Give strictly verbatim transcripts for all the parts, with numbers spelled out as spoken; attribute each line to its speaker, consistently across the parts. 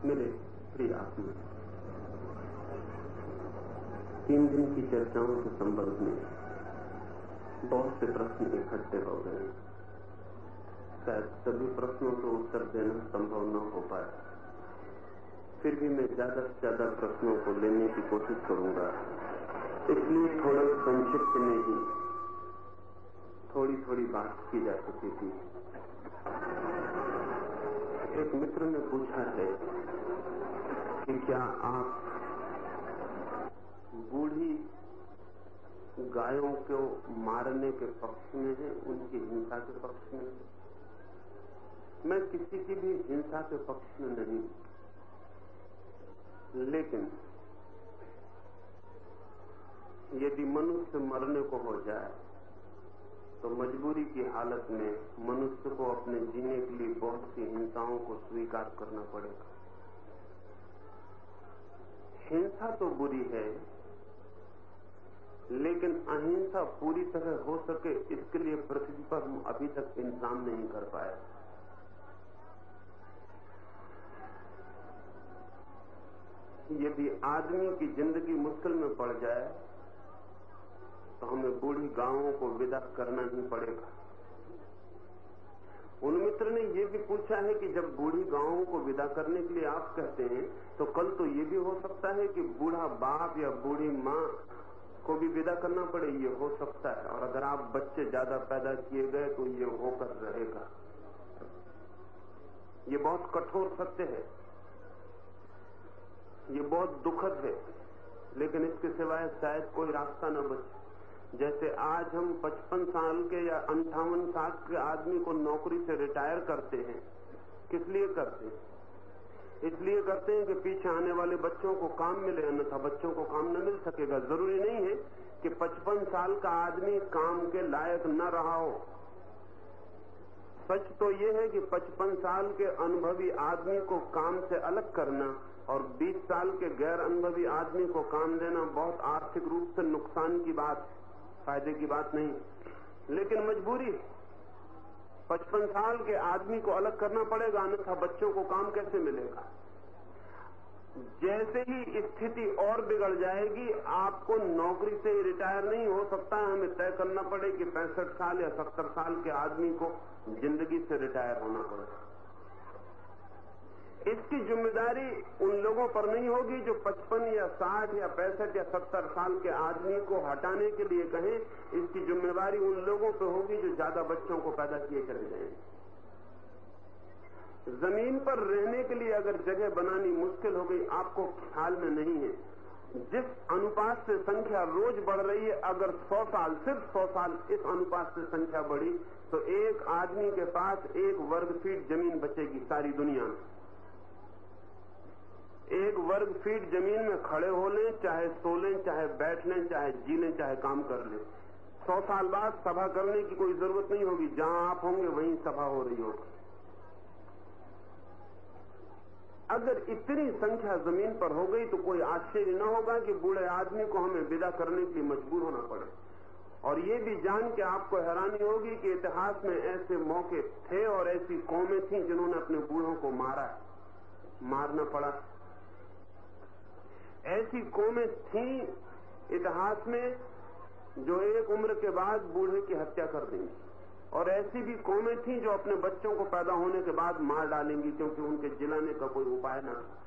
Speaker 1: मेरे प्रिय आत्मा, तीन दिन की चर्चाओं के संबंध में बहुत से प्रश्न इकट्ठे हो गए। शायद सभी प्रश्नों को उत्तर देना संभव न हो पाए, फिर भी मैं ज्यादा से ज्यादा प्रश्नों को लेने की कोशिश करूंगा। इसलिए थोड़े संक्षिप्त में ही थोड़ी थोड़ी बात की जा सकती थी। एक मित्र ने पूछा है कि क्या आप बूढ़ी गायों को मारने के पक्ष में हैं, उनकी हिंसा के पक्ष में हैं? मैं किसी की भी हिंसा के पक्ष में नहीं, लेकिन यदि मनुष्य मरने को हो जाए तो मजबूरी की हालत में मनुष्य को अपने जीने के लिए बहुत सी हिंसाओं को स्वीकार करना पड़ेगा। हिंसा तो बुरी है, लेकिन अहिंसा पूरी तरह हो सके इसके लिए पृथ्वी पर हम अभी तक इंतजाम नहीं कर पाए। यदि आदमी की जिंदगी मुश्किल में पड़ जाए तो हमें बूढ़ी गायों को विदा करना ही पड़ेगा। उन मित्र ने यह भी पूछा है कि जब बूढ़ी गायों को विदा करने के लिए आप कहते हैं तो कल तो ये भी हो सकता है कि बूढ़ा बाप या बूढ़ी माँ को भी विदा करना पड़े। ये हो सकता है, और अगर आप बच्चे ज्यादा पैदा किए गए तो ये होकर रहेगा। ये बहुत कठोर सत्य है, ये बहुत दुखद है, लेकिन इसके सिवाय शायद कोई रास्ता न बचे। जैसे आज हम पचपन साल के या अंठावन साल के आदमी को नौकरी से रिटायर करते हैं, किस लिए करते हैं? इसलिए करते हैं कि पीछे आने वाले बच्चों को काम मिले, अन्यथा बच्चों को काम न मिल सकेगा। जरूरी नहीं है कि पचपन साल का आदमी काम के लायक न रहा हो। सच तो यह है कि पचपन साल के अनुभवी आदमी को काम से अलग करना और बीस साल के गैर अनुभवी आदमी को काम देना बहुत आर्थिक रूप से नुकसान की बात, फायदे की बात नहीं। लेकिन मजबूरी, पचपन साल के आदमी को अलग करना पड़ेगा, अन्यथा बच्चों को काम कैसे मिलेगा? जैसे ही स्थिति और बिगड़ जाएगी, आपको नौकरी से रिटायर नहीं हो सकता है। हमें तय करना पड़े कि पैंसठ साल या सत्तर साल के आदमी को जिंदगी से रिटायर होना पड़ेगा। इसकी जिम्मेदारी उन लोगों पर नहीं होगी जो पचपन या साठ या पैंसठ या सत्तर साल के आदमी को हटाने के लिए कहें। इसकी जिम्मेदारी उन लोगों पर होगी जो ज्यादा बच्चों को पैदा किए चले जाएंगे। जमीन पर रहने के लिए अगर जगह बनानी मुश्किल हो गई, आपको ख्याल में नहीं है, जिस अनुपात से संख्या रोज बढ़ रही है, अगर सौ साल सिर्फ सौ साल इस अनुपात से संख्या बढ़ी तो एक आदमी के पास एक वर्ग फीट जमीन बचेगी सारी दुनिया में। एक वर्ग फीट जमीन में खड़े हो लें, चाहे सो लें, चाहे बैठ लें, चाहे जी लें, चाहे काम कर लें, सौ साल बाद सभा करने की कोई जरूरत नहीं होगी। जहां आप होंगे वहीं सभा हो रही होगी। अगर इतनी संख्या जमीन पर हो गई तो कोई आश्चर्य न होगा कि बूढ़े आदमी को हमें विदा करने के लिए मजबूर होना पड़े। और ये भी जान के आपको हैरानी होगी कि इतिहास में ऐसे मौके थे और ऐसी कौमें थीं जिन्होंने अपने बूढ़ों को मारा, मारना पड़ा। ऐसी कौमें थीं इतिहास में जो एक उम्र के बाद बूढ़े की हत्या कर देंगी, और ऐसी भी कौमें थीं जो अपने बच्चों को पैदा होने के बाद मार डालेंगी क्योंकि उनके जिलाने का कोई उपाय न था।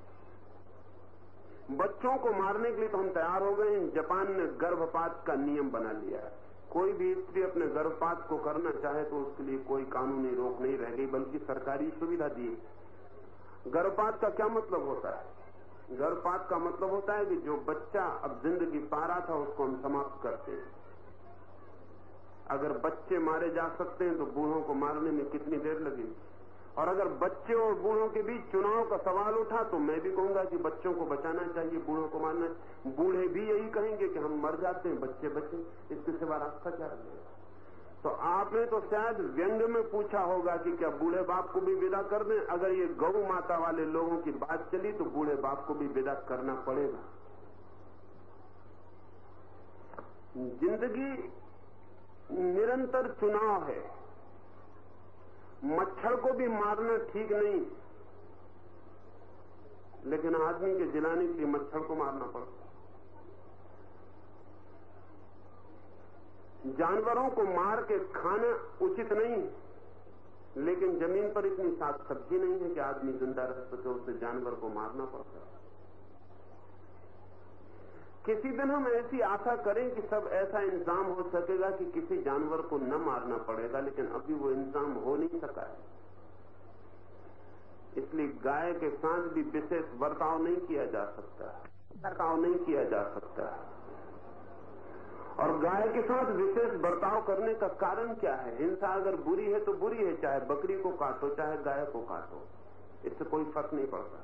Speaker 1: बच्चों को मारने के लिए तो हम तैयार हो गए हैं। जापान ने गर्भपात का नियम बना लिया है। कोई भी स्त्री अपने गर्भपात को करना चाहे तो उसके लिए कोई कानूनी रोक नहीं रह गई, बल्कि सरकारी सुविधा दी। गर्भपात का क्या मतलब होता है? गर्भपात का मतलब होता है कि जो बच्चा अब जिंदगी पा रहा था उसको हम समाप्त करते हैं। अगर बच्चे मारे जा सकते हैं तो बूढ़ों को मारने में कितनी देर लगेगी? और अगर बच्चे और बूढ़ों के बीच चुनाव का सवाल उठा तो मैं भी कहूंगा कि बच्चों को बचाना चाहिए, बूढ़ों को मारना। बूढ़े भी यही कहेंगे कि हम मर जाते हैं, बच्चे बचे, इसके सिवा रास्ता क्या रहेगा? तो आपने तो शायद व्यंग में पूछा होगा कि क्या बूढ़े बाप को भी विदा कर दें? अगर ये गौ माता वाले लोगों की बात चली तो बूढ़े बाप को भी विदा करना पड़ेगा। जिंदगी निरंतर चुनाव है। मच्छर को भी मारना ठीक नहीं। लेकिन आदमी के जिलाने के लिए मच्छर को मारना पड़ता। जानवरों को मार के खाना उचित नहीं है, लेकिन जमीन पर इतनी साग सब्जी नहीं है कि आदमी जिंदा रह सके, उसे जानवर को मारना पड़ता है। किसी दिन हम ऐसी आशा करें कि सब ऐसा इंतजाम हो सकेगा कि किसी जानवर को न मारना पड़ेगा, लेकिन अभी वो इंतजाम हो नहीं सका है। इसलिए गाय के साथ भी विशेष बर्ताव नहीं किया जा सकता, बर्ताव नहीं किया जा सकता। और गाय के साथ विशेष बर्ताव करने का कारण क्या है? हिंसा अगर बुरी है तो बुरी है, चाहे बकरी को काटो चाहे गाय को काटो, इससे कोई फर्क नहीं पड़ता।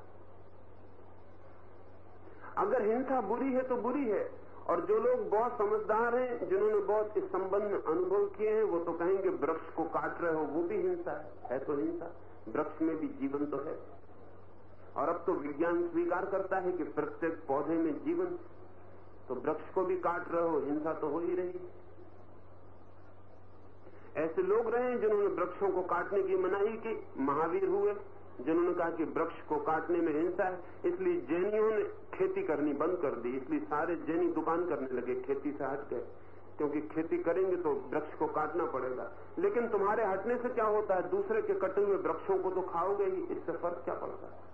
Speaker 1: अगर हिंसा बुरी है तो बुरी है, और जो लोग बहुत समझदार हैं, जिन्होंने बहुत इस संबंध में अनुभव किए हैं, वो तो कहेंगे वृक्ष को काट रहे हो वो भी हिंसा है, है तो हिंसा, वृक्ष में भी जीवन तो है। और अब तो विज्ञान स्वीकार करता है कि प्रत्येक पौधे में जीवन, तो वृक्ष को भी काट रहे हो, हिंसा तो हो ही रही। ऐसे लोग रहे जिन्होंने वृक्षों को काटने की मनाही की, महावीर हुए जिन्होंने कहा कि वृक्ष को काटने में हिंसा है, इसलिए जैनियों ने खेती करनी बंद कर दी। इसलिए सारे जैनी दुकान करने लगे, खेती से हट गए, क्योंकि खेती करेंगे तो वृक्ष को काटना पड़ेगा। लेकिन तुम्हारे हटने से क्या होता है? दूसरे के कटे हुए वृक्षों को तो खाओगे ही, इससे फर्क क्या पड़ता है?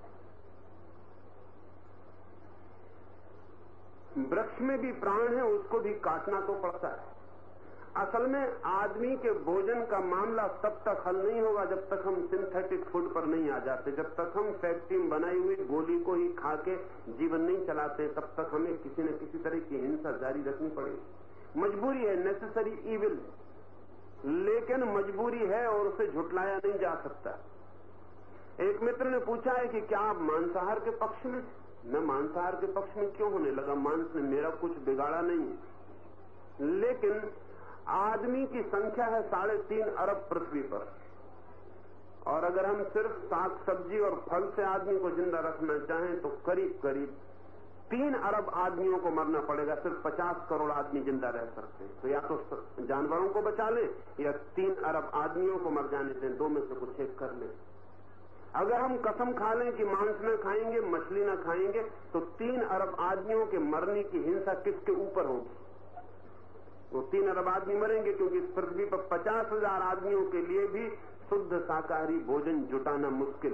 Speaker 1: वृक्ष में भी प्राण है, उसको भी काटना तो पड़ता है। असल में आदमी के भोजन का मामला तब तक हल नहीं होगा जब तक हम सिंथेटिक फूड पर नहीं आ जाते, जब तक हम फैक्ट्री में बनाई हुई गोली को ही खा के जीवन नहीं चलाते, तब तक हमें किसी न किसी तरह की हिंसा जारी रखनी पड़ेगी। मजबूरी है, नेसेसरी इविल, लेकिन मजबूरी है और उसे झुटलाया नहीं जा सकता। एक मित्र ने पूछा है कि क्या आप मांसाहार के पक्ष में? मैं मांसाहार के पक्ष में क्यों होने लगा? मांस ने मेरा कुछ बिगाड़ा नहीं है, लेकिन आदमी की संख्या है साढ़े तीन अरब पृथ्वी पर, और अगर हम सिर्फ साग सब्जी और फल से आदमी को जिंदा रखना चाहें तो करीब करीब तीन अरब आदमियों को मरना पड़ेगा, सिर्फ पचास करोड़ आदमी जिंदा रह सकते हैं। तो या तो जानवरों को बचा लें या तीन अरब आदमियों को मर जाने दें, दो में से कुछ एक कर लें। अगर हम कसम खा लें कि मांस न खाएंगे, मछली न खाएंगे, तो तीन अरब आदमियों के मरने की हिंसा किसके ऊपर होगी? वो तीन अरब आदमी मरेंगे, क्योंकि इस पृथ्वी पर पचास हजार आदमियों के लिए भी शुद्ध शाकाहारी भोजन जुटाना मुश्किल।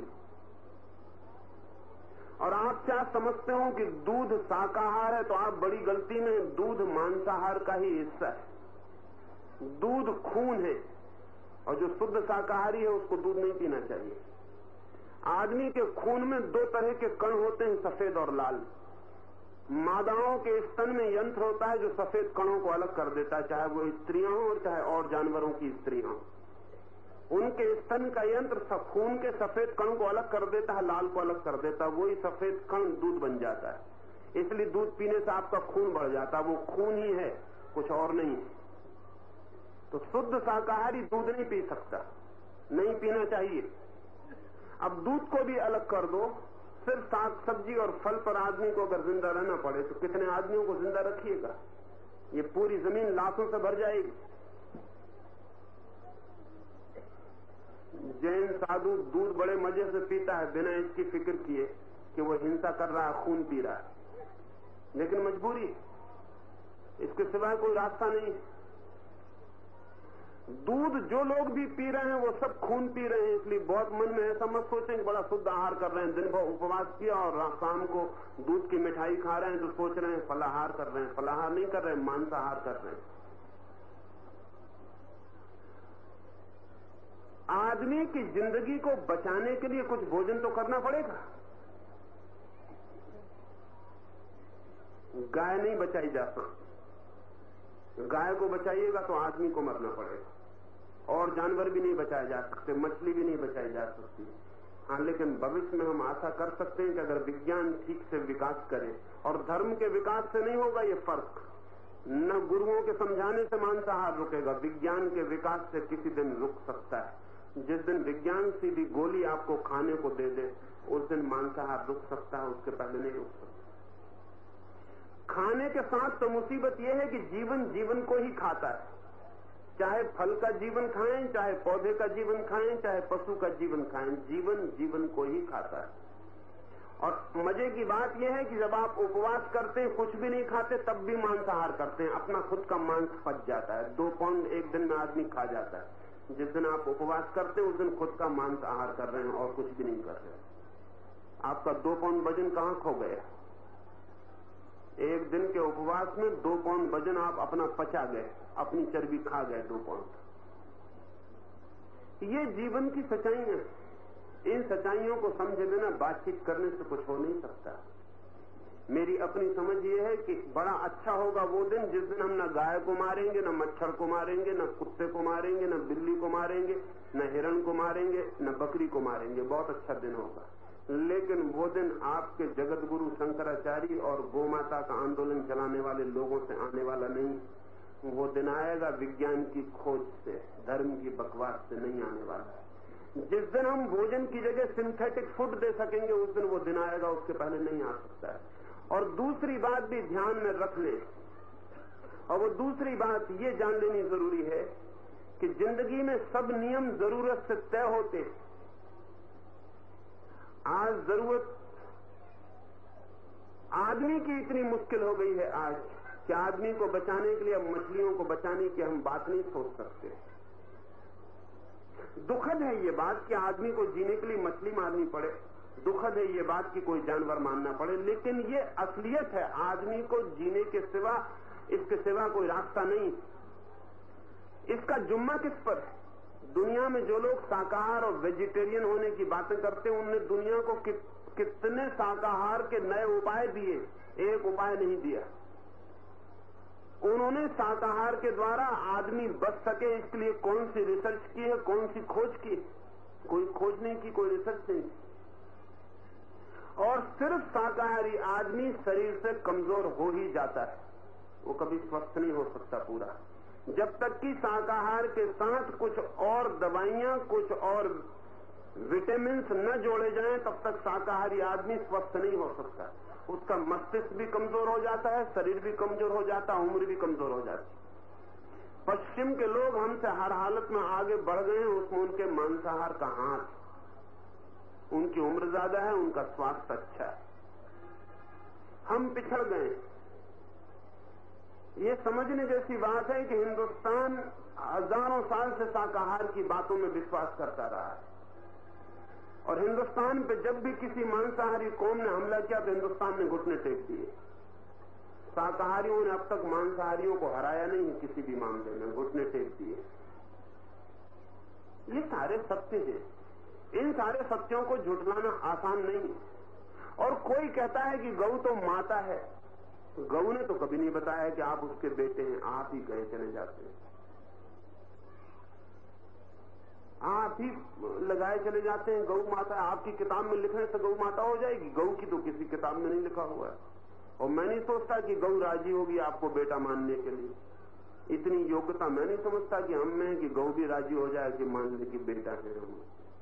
Speaker 1: और आप क्या समझते हो कि दूध शाकाहार है, तो आप बड़ी गलती में, दूध मांसाहार का ही हिस्सा है। दूध खून है, और जो शुद्ध शाकाहारी है उसको दूध नहीं पीना चाहिए। आदमी के खून में दो तरह के कण होते हैं, सफेद और लाल। मादाओं के स्तन में यंत्र होता है जो सफेद कणों को अलग कर देता है, चाहे वो स्त्रियां हो और चाहे और जानवरों की स्त्रियां हो। उनके स्तन का यंत्र खून के सफेद कण को अलग कर देता है, लाल को अलग कर देता है, वही सफेद कण दूध बन जाता है। इसलिए दूध पीने से आपका खून बढ़ जाता है, वो खून ही है, कुछ और नहीं है। तो शुद्ध शाकाहारी दूध नहीं पी सकता, नहीं पीना चाहिए। अब दूध को भी अलग कर दो, सिर्फ साग सब्जी और फल पर आदमी को अगर जिंदा रहना पड़े तो कितने आदमियों को जिंदा रखिएगा? ये पूरी जमीन लाशों से भर जाएगी। जैन साधु दूध बड़े मजे से पीता है, बिना इसकी फिक्र किए कि वो हिंसा कर रहा है, खून पी रहा है, लेकिन मजबूरी है, इसके सिवाय कोई रास्ता नहीं है। दूध जो लोग भी पी रहे हैं वो सब खून पी रहे हैं। इसलिए बहुत मन में ऐसा मत सोचें कि बड़ा शुद्ध आहार कर रहे हैं, दिन भर उपवास किया और शाम को दूध की मिठाई खा रहे हैं तो सोच रहे हैं फलाहार कर रहे हैं। फलाहार नहीं कर रहे हैं, मांसाहार कर रहे हैं। आदमी की जिंदगी को बचाने के लिए कुछ भोजन तो करना पड़ेगा। गाय नहीं बचाई जा सकती, गाय को बचाइएगा तो आदमी को मरना पड़ेगा। और जानवर भी नहीं बचाए जा सकते, मछली भी नहीं बचाई जा सकती। हाँ, लेकिन भविष्य में हम आशा कर सकते हैं कि अगर विज्ञान ठीक से विकास करे, और धर्म के विकास से नहीं होगा ये फर्क, न गुरुओं के समझाने से मांसाहार रुकेगा, विज्ञान के विकास से किसी दिन रुक सकता है। जिस दिन विज्ञान सीधी गोली आपको खाने को दे दे, उस दिन मांसाहार रुक सकता है, उसके पहले नहीं रुक सकता। खाने के साथ तो मुसीबत यह है कि जीवन जीवन को ही खाता है। चाहे फल का जीवन खाएं, चाहे पौधे का जीवन खाएं, चाहे पशु का जीवन खाएं, जीवन जीवन को ही खाता है। और मजे की बात यह है कि जब आप उपवास करते हैं, कुछ भी नहीं खाते, तब भी मांसाहार करते हैं, अपना खुद का मांस पच जाता है। दो पाउंड एक दिन में आदमी खा जाता है। जिस दिन आप उपवास करते हैं उस दिन खुद का मांस आहार कर रहे हैं और कुछ भी नहीं कर रहे। आपका दो पाउंड वजन कहां खो गया? एक दिन के उपवास में दो पाउंड वजन आप अपना पचा गए, अपनी चर्बी खा गए दो पाउंड। ये जीवन की सच्चाई है। इन सच्चाइयों को समझे बिना बातचीत करने से कुछ हो नहीं सकता। मेरी अपनी समझ ये है कि बड़ा अच्छा होगा वो दिन जिस दिन हम न गाय को मारेंगे, न मच्छर को मारेंगे, न कुत्ते को मारेंगे, न बिल्ली को मारेंगे, न हिरण को मारेंगे, न बकरी को मारेंगे। बहुत अच्छा दिन होगा। लेकिन वो दिन आपके जगत गुरु शंकराचार्य और गोमाता का आंदोलन चलाने वाले लोगों से आने वाला नहीं। वो दिन आएगा विज्ञान की खोज से, धर्म की बकवास से नहीं आने वाला है। जिस दिन हम भोजन की जगह सिंथेटिक फूड दे सकेंगे उस दिन वो दिन आएगा, उसके पहले नहीं आ सकता है। और दूसरी बात भी ध्यान में रख ले, और वो दूसरी बात ये जान लेनी जरूरी है कि जिंदगी में सब नियम जरूरत से तय होते हैं। आज जरूरत आदमी की इतनी मुश्किल हो गई है आज कि आदमी को बचाने के लिए, अब मछलियों को बचाने की हम बात नहीं सोच सकते। दुखद है ये बात कि आदमी को जीने के लिए मछली मारनी पड़े, दुखद है ये बात कि कोई जानवर मारना पड़े, लेकिन ये असलियत है। आदमी को जीने के सिवा, इसके सिवा कोई रास्ता नहीं। इसका जुम्मा किस पर है? दुनिया में जो लोग शाकाहार और वेजिटेरियन होने की बातें करते हैं, उनने दुनिया को कि, कितने शाकाहार के नए उपाय दिए, एक उपाय नहीं दिया। उन्होंने शाकाहार के द्वारा आदमी बच सके इसके लिए कौन सी रिसर्च की है, कौन सी खोज की? कोई खोज नहीं की, कोई रिसर्च नहीं। और सिर्फ शाकाहारी आदमी शरीर से कमजोर हो ही जाता है, वो कभी स्वस्थ नहीं हो सकता पूरा। जब तक कि शाकाहार के साथ कुछ और दवाइयां, कुछ और विटामिन न जोड़े जाएं, तब तक शाकाहारी आदमी स्वस्थ नहीं हो सकता। उसका मस्तिष्क भी कमजोर हो जाता है, शरीर भी कमजोर हो जाता है, उम्र भी कमजोर हो जाती है। पश्चिम के लोग हमसे हर हालत में आगे बढ़ गए हैं, उसमें उनके मांसाहार का हाथ। उनकी उम्र ज्यादा है, उनका स्वास्थ्य अच्छा है। हम पिछड़ गए। ये समझने जैसी बात है कि हिंदुस्तान हजारों साल से शाकाहार की बातों में विश्वास करता रहा है, और हिंदुस्तान पे जब भी किसी मांसाहारी कौम ने हमला किया तो हिंदुस्तान ने घुटने टेक दिए। शाकाहारियों ने अब तक मांसाहारियों को हराया नहीं किसी भी मामले में, घुटने टेक दिए। ये सारे सत्य हैं। इन सारे सत्यों को झुठलाना आसान नहीं। और कोई कहता है कि गऊ तो माता है, गऊ ने तो कभी नहीं बताया कि आप उसके बेटे हैं, आप ही कहे चले जाते हैं, आप ही लगाए चले जाते हैं गऊ माता। आपकी किताब में लिखने से गऊ माता हो जाएगी? गऊ की तो किसी किताब में नहीं लिखा हुआ है। और मैं नहीं सोचता कि गऊ राजी होगी आपको बेटा मानने के लिए। इतनी योग्यता मैं नहीं समझता कि हम में कि गऊ भी राजी हो जाए कि मान ले कि बेटा है हम।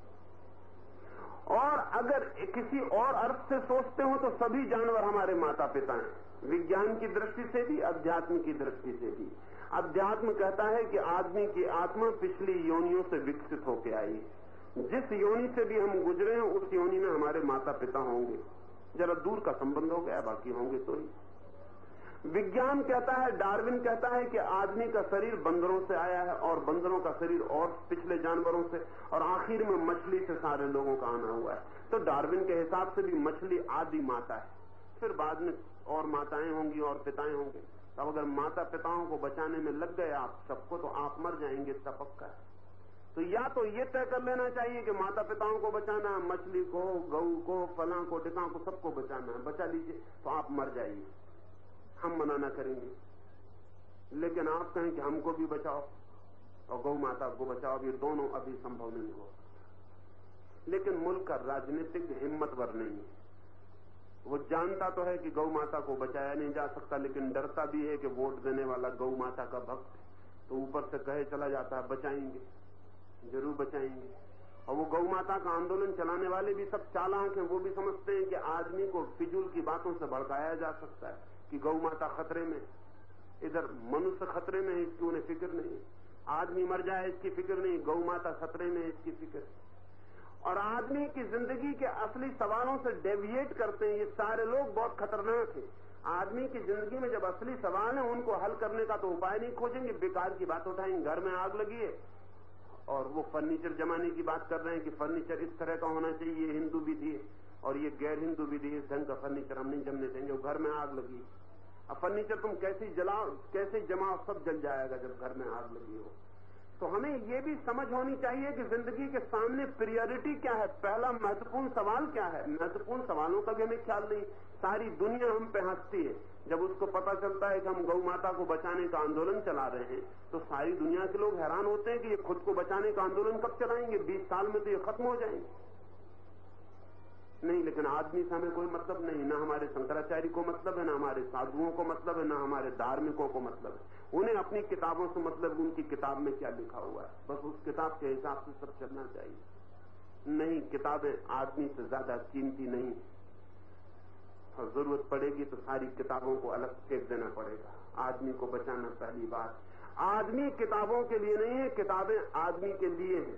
Speaker 1: और अगर किसी और अर्थ से सोचते हो तो सभी जानवर हमारे माता पिता हैं, विज्ञान की दृष्टि से भी, अध्यात्म की दृष्टि से भी। अध्यात्म कहता है कि आदमी की आत्मा पिछली योनियों से विकसित होकर आई। जिस योनि से भी हम गुजरे हैं उस योनि में हमारे माता पिता होंगे। जरा दूर का संबंध हो गया, बाकी होंगे तो ही। विज्ञान कहता है, डार्विन कहता है कि आदमी का शरीर बंदरों से आया है, और बंदरों का शरीर और पिछले जानवरों से, और आखिर में मछली से सारे लोगों का आना हुआ है। तो डार्विन के हिसाब से भी मछली आदि माता है, फिर बाद में और माताएं होंगी और पिताएं होंगे। अब अगर माता पिताओं को बचाने में लग गए आप सबको, तो आप मर जाएंगे, इसका पक्का है। तो या तो ये तय कर लेना चाहिए कि माता पिताओं को बचाना, मछली को, गऊ को, फला को, टिका को, सबको बचाना है, बचा लीजिए, तो आप मर जाइए, हम मना ना करेंगे। लेकिन आप कहें कि हमको भी बचाओ और गौ माता को बचाओ, ये दोनों अभी संभव नहीं हो। लेकिन मुल्क का राजनीतिक हिम्मतवर नहीं है। वो जानता तो है कि गौ माता को बचाया नहीं जा सकता, लेकिन डरता भी है कि वोट देने वाला गौ माता का भक्त, तो ऊपर से कहे चला जाता है बचाएंगे, जरूर बचाएंगे। और वो गौ माता का आंदोलन चलाने वाले भी सब चालाक हैं। वो भी समझते हैं कि आदमी को फिजूल की बातों से भड़काया जा सकता है कि गौ माता खतरे में, इधर मनुष्य खतरे में है, इसकी उन्हें फिक्र नहीं। आदमी मर जाए इसकी फिक्र नहीं, गौ माता खतरे में इसकी फिक्र। और आदमी की जिंदगी के असली सवालों से डेविएट करते हैं। ये सारे लोग बहुत खतरनाक हैं। आदमी की जिंदगी में जब असली सवाल है उनको हल करने का तो उपाय नहीं खोजेंगे, बेकार की बात उठाएंगे। घर में आग लगी है और वो फर्नीचर जमाने की बात कर रहे हैं कि फर्नीचर इस तरह का होना चाहिए, ये हिंदू विधि है और ये गैर हिंदू विधि है, इस ढंग का फर्नीचर हम नहीं जमने देंगे। घर में आग लगी, अब फर्नीचर तुम कैसे जलाओ, कैसे जमाओ, सब जल जाएगा जब घर में आग लगी हो। तो हमें ये भी समझ होनी चाहिए कि जिंदगी के सामने प्रियोरिटी क्या है, पहला महत्वपूर्ण सवाल क्या है। महत्वपूर्ण सवालों का भी हमें ख्याल नहीं। सारी दुनिया हम पे हंसती है जब उसको पता चलता है कि हम गौ माता को बचाने का आंदोलन चला रहे हैं, तो सारी दुनिया के लोग हैरान होते हैं कि ये खुद को बचाने का आंदोलन कब चलाएंगे, बीस साल में तो ये खत्म हो जाएंगे। नहीं, लेकिन आदमी से हमें कोई मतलब नहीं, ना हमारे शंकराचार्य को मतलब है, ना हमारे साधुओं को मतलब है, ना हमारे धार्मिकों को मतलब है। उन्हें अपनी किताबों से मतलब, उनकी किताब में क्या लिखा हुआ है, बस उस किताब के हिसाब से सब चलना चाहिए। नहीं, किताबें आदमी से ज्यादा कीमती नहीं, और जरूरत पड़ेगी तो सारी किताबों को अलग फेंक देना पड़ेगा। आदमी को बचाना पहली बात। आदमी किताबों के लिए नहीं है, किताबें आदमी के लिए हैं,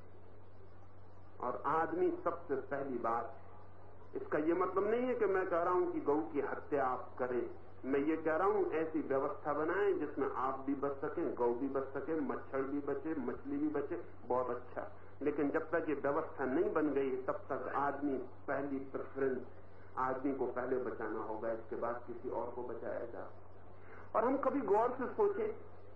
Speaker 1: और आदमी सबसे पहली बात। इसका यह मतलब नहीं है कि मैं कह रहा हूं कि गौ की हत्या आप करें, मैं ये कह रहा हूं ऐसी व्यवस्था बनाएं जिसमें आप भी बच सकें, गौ भी बच सके, मच्छर भी बचे, मछली भी बचे, बहुत अच्छा। लेकिन जब तक ये व्यवस्था नहीं बन गई तब तक आदमी पहली प्रेफरेंस, आदमी को पहले बचाना होगा, इसके बाद किसी और को बचाया जा। और हम कभी गौर से सोचें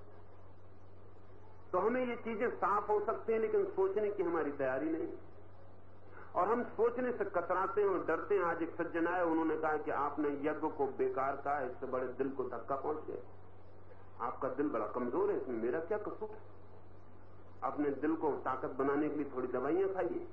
Speaker 1: तो हमें ये चीजें साफ हो सकती हैं, लेकिन सोचने की हमारी तैयारी नहीं, और हम सोचने से कतराते हैं और डरते हैं। आज एक सज्जन आए, उन्होंने कहा कि आपने यज्ञ को बेकार कहा, इससे बड़े दिल को धक्का पहुंच गया। आपका दिल बड़ा कमजोर है, इसमें मेरा क्या कसूर? अपने दिल को ताकत बनाने के लिए थोड़ी दवाइयां खाइए।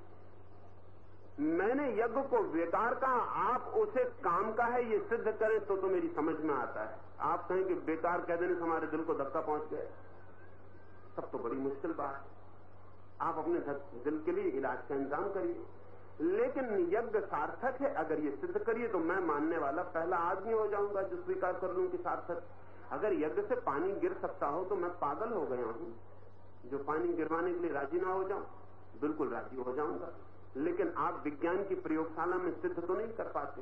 Speaker 1: मैंने यज्ञ को बेकार कहा, आप उसे काम का है ये सिद्ध करें तो तो मेरी समझ में आता है। आप कहें कि बेकार कह देने से हमारे दिल को धक्का पहुंच गया, तब तो बड़ी मुश्किल बात है। आप अपने दिल के लिए इलाज का इंतजाम करिए, लेकिन यज्ञ सार्थक है अगर ये सिद्ध करिए तो मैं मानने वाला पहला आदमी हो जाऊंगा जो स्वीकार कर लूं कि सार्थक। अगर यज्ञ से पानी गिर सकता हो तो मैं पागल हो गया हूं जो पानी गिरवाने के लिए राजी ना हो जाऊं। बिल्कुल राजी हो जाऊंगा, लेकिन आप विज्ञान की प्रयोगशाला में सिद्ध तो नहीं कर पाते।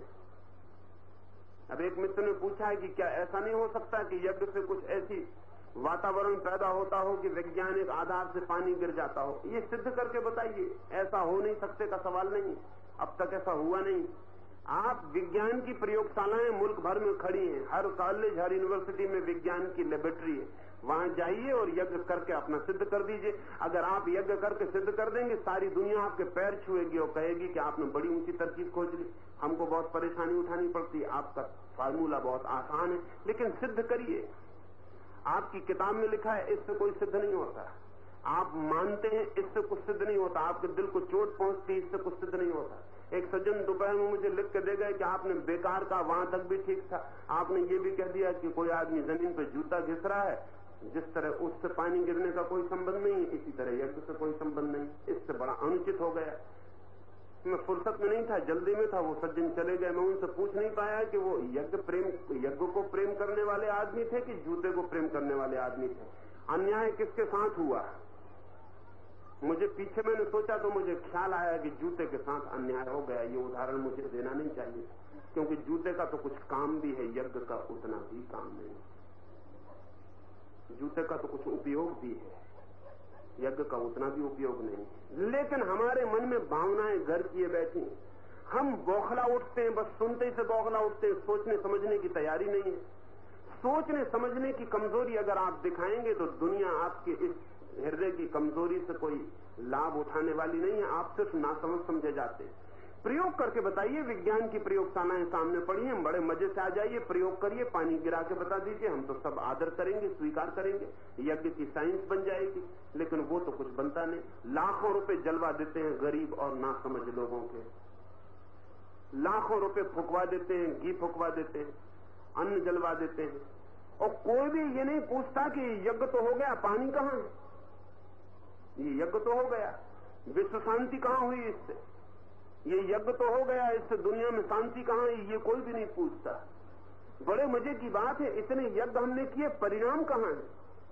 Speaker 1: अब एक मित्र ने पूछा है कि क्या ऐसा नहीं हो सकता कि यज्ञ से कुछ ऐसी वातावरण पैदा होता हो कि वैज्ञानिक आधार से पानी गिर जाता हो, ये सिद्ध करके बताइए। ऐसा हो नहीं सकते का सवाल नहीं, अब तक ऐसा हुआ नहीं। आप विज्ञान की प्रयोगशालाएं मुल्क भर में खड़ी हैं, हर कॉलेज हर यूनिवर्सिटी में विज्ञान की लेबोरेटरी है, वहां जाइए और यज्ञ करके अपना सिद्ध कर दीजिए। अगर आप यज्ञ करके सिद्ध कर देंगे, सारी दुनिया आपके पैर छुएगी और कहेगी कि आपने बड़ी ऊंची तरकीब खोज ली, हमको बहुत परेशानी उठानी पड़ती है, आपका फार्मूला बहुत आसान है, लेकिन सिद्ध करिए। आपकी किताब में लिखा है इससे कोई सिद्ध नहीं होता, आप मानते हैं इससे कुछ सिद्ध नहीं होता, आपके दिल को चोट पहुंचती है इससे कुछ सिद्ध नहीं होता। एक सज्जन दोपहर में मुझे लिख के दे गए कि आपने बेकार का, वहां तक भी ठीक था, आपने ये भी कह दिया कि कोई आदमी जमीन पर जूता घिस रहा है, जिस तरह उससे पानी गिरने का कोई संबंध नहीं है, इसी तरह यज्ञ से कोई संबंध नहीं, इससे बड़ा अनुचित हो गया। मैं फुर्सत में नहीं था, जल्दी में था, वो सज्जन चले गए। मैं उनसे पूछ नहीं पाया कि वो यज्ञ प्रेम यज्ञ को प्रेम करने वाले आदमी थे कि जूते को प्रेम करने वाले आदमी थे। अन्याय किसके साथ हुआ? मुझे पीछे मैंने सोचा तो मुझे ख्याल आया कि जूते के साथ अन्याय हो गया। ये उदाहरण मुझे देना नहीं चाहिए, क्योंकि जूते का तो कुछ काम भी है, यज्ञ का उतना भी काम नहीं। जूते का तो कुछ उपयोग भी है, यज्ञ का उतना भी उपयोग नहीं। लेकिन हमारे मन में भावनाएं घर किए बैठी, हम बौखला उठते हैं, बस सुनते ही से बौखला उठते हैं, सोचने समझने की तैयारी नहीं है। सोचने समझने की कमजोरी अगर आप दिखाएंगे तो दुनिया आपके इस हृदय की कमजोरी से कोई लाभ उठाने वाली नहीं है, आप सिर्फ नासमझ समझे जाते हैं। प्रयोग करके बताइए, विज्ञान की प्रयोगशालाएं सामने पड़ी हैं, बड़े मजे से आ जाइए, प्रयोग करिए, पानी गिरा के बता दीजिए, हम तो सब आदर करेंगे, स्वीकार करेंगे, यज्ञ की साइंस बन जाएगी। लेकिन वो तो कुछ बनता नहीं। लाखों रुपए जलवा देते हैं गरीब और नासमझ लोगों के, लाखों रुपए फुकवा देते हैं, घी फुकवा देते हैं, अन्न जलवा देते हैं, और कोई भी ये नहीं पूछता कि यज्ञ तो हो गया, पानी कहां है? ये यज्ञ तो हो गया, विश्व शांति कहां हुई इससे? ये यज्ञ तो हो गया, इससे दुनिया में शांति कहां है? ये कोई भी नहीं पूछता। बड़े मजे की बात है, इतने यज्ञ हमने किए, परिणाम कहां है?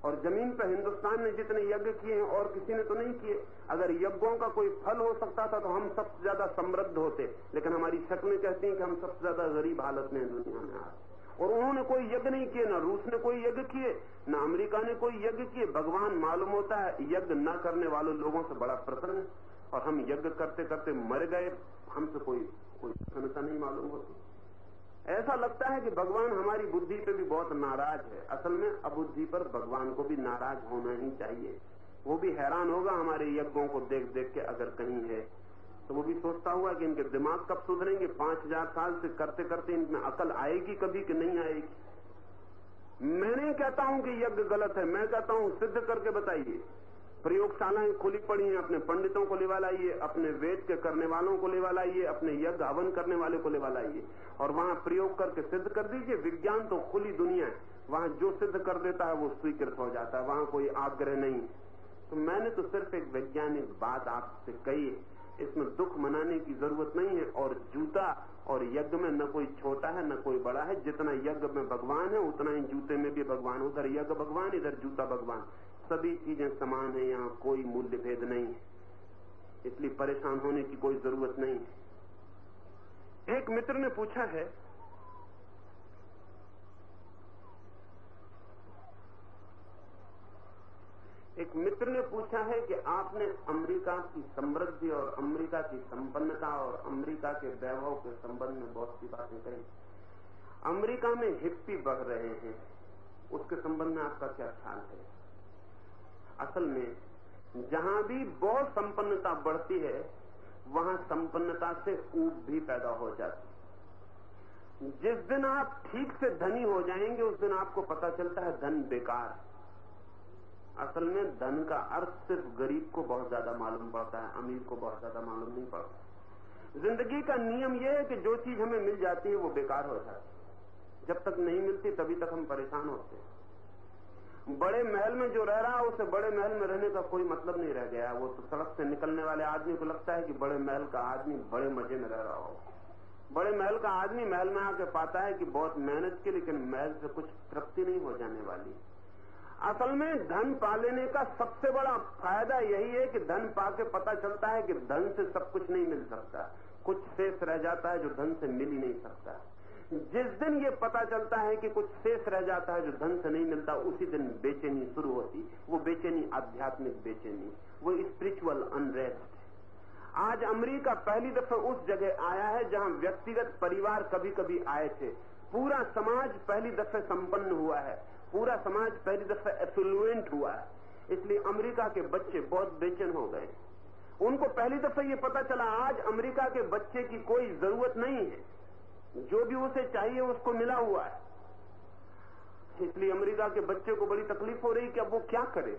Speaker 1: और जमीन पर हिंदुस्तान ने जितने यज्ञ किए हैं और किसी ने तो नहीं किए। अगर यज्ञों का कोई फल हो सकता था तो हम सबसे ज्यादा समृद्ध होते, लेकिन हमारी शक्लें कहती हैं कि हम सबसे ज्यादा गरीब हालत में दुनिया में आज। और उन्होंने कोई यज्ञ नहीं किए, ना रूस ने कोई यज्ञ किए, ना अमेरिका ने कोई यज्ञ किए। भगवान मालूम होता है यज्ञ न करने वाले लोगों से बड़ा प्रसन्न है, और हम यज्ञ करते करते मर गए, हमसे कोई कोई प्रसन्नता नहीं मालूम होती। ऐसा लगता है कि भगवान हमारी बुद्धि पे भी बहुत नाराज है। असल में अबुद्धि पर भगवान को भी नाराज होना ही चाहिए। वो भी हैरान होगा हमारे यज्ञों को देख देख के, अगर कहीं है तो वो भी सोचता हुआ कि इनके दिमाग कब सुधरेंगे। पांच हजार साल से करते करते इनमें अकल आएगी कभी कि नहीं आएगी। मैं नहीं कहता हूं कि यज्ञ गलत है, मैं कहता हूं सिद्ध करके बताइए। प्रयोगशालाएं खुली पड़ी हैं, अपने पंडितों को लेवा लाइए, अपने वेद के करने वालों को लेवा लाइए, अपने यज्ञ हवन करने वाले को लेवा लाइए और वहां प्रयोग करके सिद्ध कर दीजिए। विज्ञान तो खुली दुनिया है, वहां जो सिद्ध कर देता है वो स्वीकृत हो जाता है, वहां कोई आग्रह नहीं। तो मैंने तो सिर्फ एक वैज्ञानिक बात आपसे कही है, इसमें दुख मनाने की जरूरत नहीं है। और जूता और यज्ञ में न कोई छोटा है न कोई बड़ा है। जितना यज्ञ में भगवान है उतना ही जूते में भी भगवान। उधर यज्ञ भगवान, इधर जूता भगवान, सभी चीजें समान है, यहाँ कोई मूल्य भेद नहीं है, इसलिए परेशान होने की कोई जरूरत नहीं है। एक मित्र ने पूछा है, एक मित्र ने पूछा है कि आपने अमेरिका की समृद्धि और अमेरिका की संपन्नता और अमेरिका के वैभव के संबंध में बहुत सी बातें कही। अमेरिका में हिप्पी बढ़ रहे हैं, उसके संबंध में आपका क्या ख्याल है? असल में जहां भी बहुत संपन्नता बढ़ती है वहां संपन्नता से ऊब भी पैदा हो जाती। जिस दिन आप ठीक से धनी हो जाएंगे उस दिन आपको पता चलता है धन बेकार। असल में धन का अर्थ सिर्फ गरीब को बहुत ज्यादा मालूम पड़ता है, अमीर को बहुत ज्यादा मालूम नहीं पड़ता। जिंदगी का नियम यह है कि जो चीज हमें मिल जाती है वो बेकार हो जाती है, जब तक नहीं मिलती तभी तक हम परेशान होते हैं। बड़े महल में जो रह रहा है उसे बड़े महल में रहने का कोई मतलब नहीं रह गया। वो तो सड़क से निकलने वाले आदमी को लगता है कि बड़े महल का आदमी बड़े मजे में रह रहा हो। बड़े महल का आदमी महल में आके पाता है कि बहुत मेहनत की, लेकिन महल से कुछ तृप्ति नहीं हो जाने वाली। असल में धन पा लेने का सबसे बड़ा फायदा यही है कि धन पाके पता चलता है कि धन से सब कुछ नहीं मिल सकता, कुछ शेष रह जाता है जो धन से मिल ही नहीं सकता। जिस दिन ये पता चलता है कि कुछ शेष रह जाता है जो धन से नहीं मिलता, उसी दिन बेचैनी शुरू होती। वो बेचैनी आध्यात्मिक बेचैनी, वो स्पिरिचुअल अनरेस्ट। आज अमेरिका पहली दफा उस जगह आया है जहां व्यक्तिगत परिवार कभी कभी आए थे। पूरा समाज पहली दफे संपन्न हुआ है, पूरा समाज पहली दफा एफ्लुएंट हुआ है। इसलिए अमेरिका के बच्चे बहुत बेचैन हो गए। उनको पहली दफा ये पता चला आज अमेरिका के बच्चे की कोई जरूरत नहीं है, जो भी उसे चाहिए उसको मिला हुआ है। इसलिए अमेरिका के बच्चे को बड़ी तकलीफ हो रही कि अब वो क्या करे।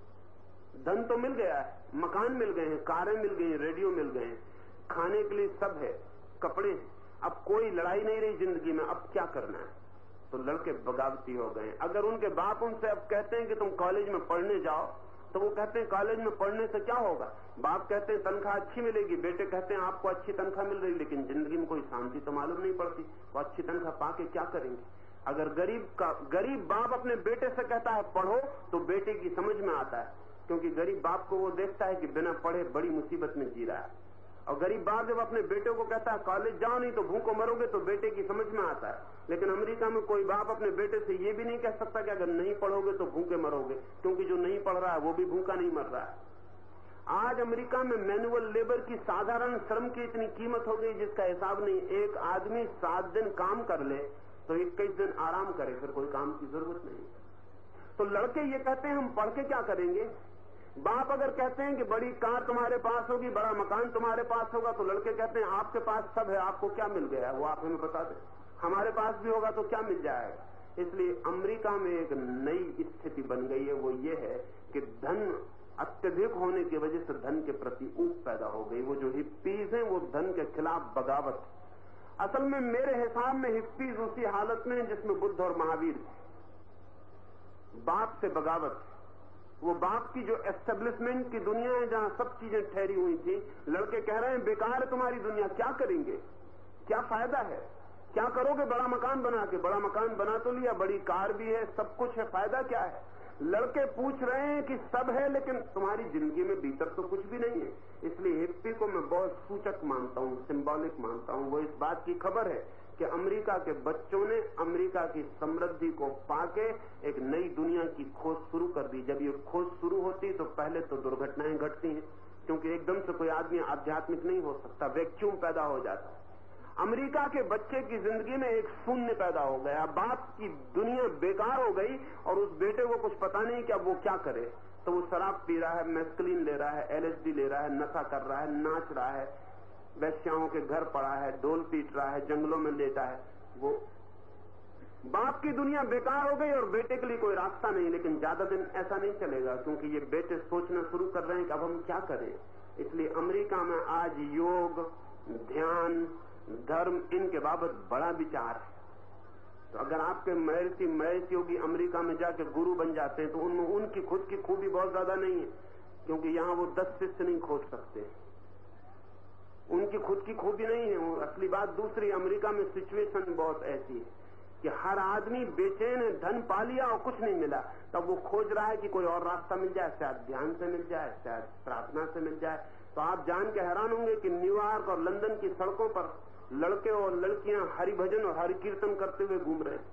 Speaker 1: धन तो मिल गया है, मकान मिल गए हैं, कारें मिल गई हैं, रेडियो मिल गए हैं, खाने के लिए सब है, कपड़े हैं, अब कोई लड़ाई नहीं रही जिंदगी में, अब क्या करना है। तो लड़के बगावती हो गए। अगर उनके बाप उनसे अब कहते हैं कि तुम कॉलेज में पढ़ने जाओ तो वो कहते हैं कॉलेज में पढ़ने से क्या होगा। बाप कहते हैं तनख्वाह अच्छी मिलेगी, बेटे कहते हैं आपको अच्छी तनख्वाह मिल रही, लेकिन जिंदगी में कोई शांति तो मालूम नहीं पड़ती। वो अच्छी तनख्वाह पाके क्या करेंगे। अगर गरीब का गरीब बाप अपने बेटे से कहता है पढ़ो तो बेटे की समझ में आता है, क्योंकि गरीब बाप को वो देखता है कि बिना पढ़े बड़ी मुसीबत में जी रहा है। और गरीब बाप जब अपने बेटे को कहता है कॉलेज जाओ नहीं तो भूखो मरोगे, तो बेटे की समझ में आता है। लेकिन अमेरिका में कोई बाप अपने बेटे से ये भी नहीं कह सकता कि अगर नहीं पढ़ोगे तो भूखे मरोगे, क्योंकि जो नहीं पढ़ रहा है वो भी भूखा नहीं मर रहा है। आज अमेरिका में मैनुअल लेबर की, साधारण श्रम की इतनी कीमत हो गई जिसका हिसाब नहीं। एक आदमी सात दिन काम कर ले तो इक्कीस दिन आराम करे, फिर कोई काम की जरूरत नहीं। तो लड़के ये कहते हैं हम पढ़ के क्या करेंगे। बाप अगर कहते हैं कि बड़ी कार तुम्हारे पास होगी, बड़ा मकान तुम्हारे पास होगा, तो लड़के कहते हैं आपके पास सब है, आपको क्या मिल गया है वो आप हमें बता दें। हमारे पास भी होगा तो क्या मिल जाएगा। इसलिए अमेरिका में एक नई स्थिति बन गई है, वो ये है कि धन अत्यधिक होने की वजह से धन के प्रति ऊब पैदा हो गई। वो जो हिप्पीज हैं वो धन के खिलाफ बगावत। असल में मेरे हिसाब में हिप्पीज उसी हालत में जिसमें बुद्ध और महावीर थे, बाप से बगावत। वो बाप की जो एस्टेब्लिशमेंट की दुनिया है जहां सब चीजें ठहरी हुई थी, लड़के कह रहे हैं बेकार है तुम्हारी दुनिया, क्या करेंगे, क्या फायदा है, क्या करोगे बड़ा मकान बना के। बड़ा मकान बना तो लिया, बड़ी कार भी है, सब कुछ है, फायदा क्या है। लड़के पूछ रहे हैं कि सब है, लेकिन तुम्हारी जिंदगी में भीतर तो कुछ भी नहीं है। इसलिए हिप्पी को मैं बहुत सूचक मानता हूं, सिंबॉलिक मानता हूं। वो इस बात की खबर है कि अमेरिका के बच्चों ने अमेरिका की समृद्धि को पाके एक नई दुनिया की खोज शुरू कर दी। जब ये खोज शुरू होती तो पहले तो दुर्घटनाएं घटती हैं, क्योंकि एकदम से कोई आदमी आध्यात्मिक नहीं हो सकता, वैक्यूम पैदा हो जाता है। अमेरिका के बच्चे की जिंदगी में एक शून्य पैदा हो गया, बाप की दुनिया बेकार हो गई और उस बेटे को कुछ पता नहीं कि अब वो क्या करे। तो वो शराब पी रहा है, मैस्कलीन ले रहा है, एलएसडी ले रहा है, नशा कर रहा है, नाच रहा है, वैश्याओं के घर पड़ा है, ढोल पीट रहा है, जंगलों में लेटा है। वो बाप की दुनिया बेकार हो गई और बेटे के लिए कोई रास्ता नहीं। लेकिन ज्यादा दिन ऐसा नहीं चलेगा, क्योंकि ये बेटे सोचना शुरू कर रहे हैं कि अब हम क्या करें। इसलिए अमेरिका में आज योग, ध्यान, धर्म, इनके बाबत बड़ा विचार है। तो अगर आपके महर्षि महेश योगी अमेरिका में जाके गुरु बन जाते हैं तो उनमें उनकी खुद की खूबी बहुत ज्यादा नहीं है, क्योंकि यहां वो दस शिष्य नहीं खोज सकते। उनकी खुद की खूबी नहीं है। असली बात दूसरी, अमेरिका में सिचुएशन बहुत ऐसी है कि हर आदमी बेचैन है, धन पा लिया और कुछ नहीं मिला, तब वो खोज रहा है कि कोई और रास्ता मिल जाए, शायद ध्यान से मिल जाए, शायद प्रार्थना से मिल जाए। तो आप जान के हैरान होंगे कि न्यूयॉर्क और लंदन की सड़कों पर लड़के और लड़कियां हरि भजन और हरि कीर्तन करते हुए घूम रहे हैं।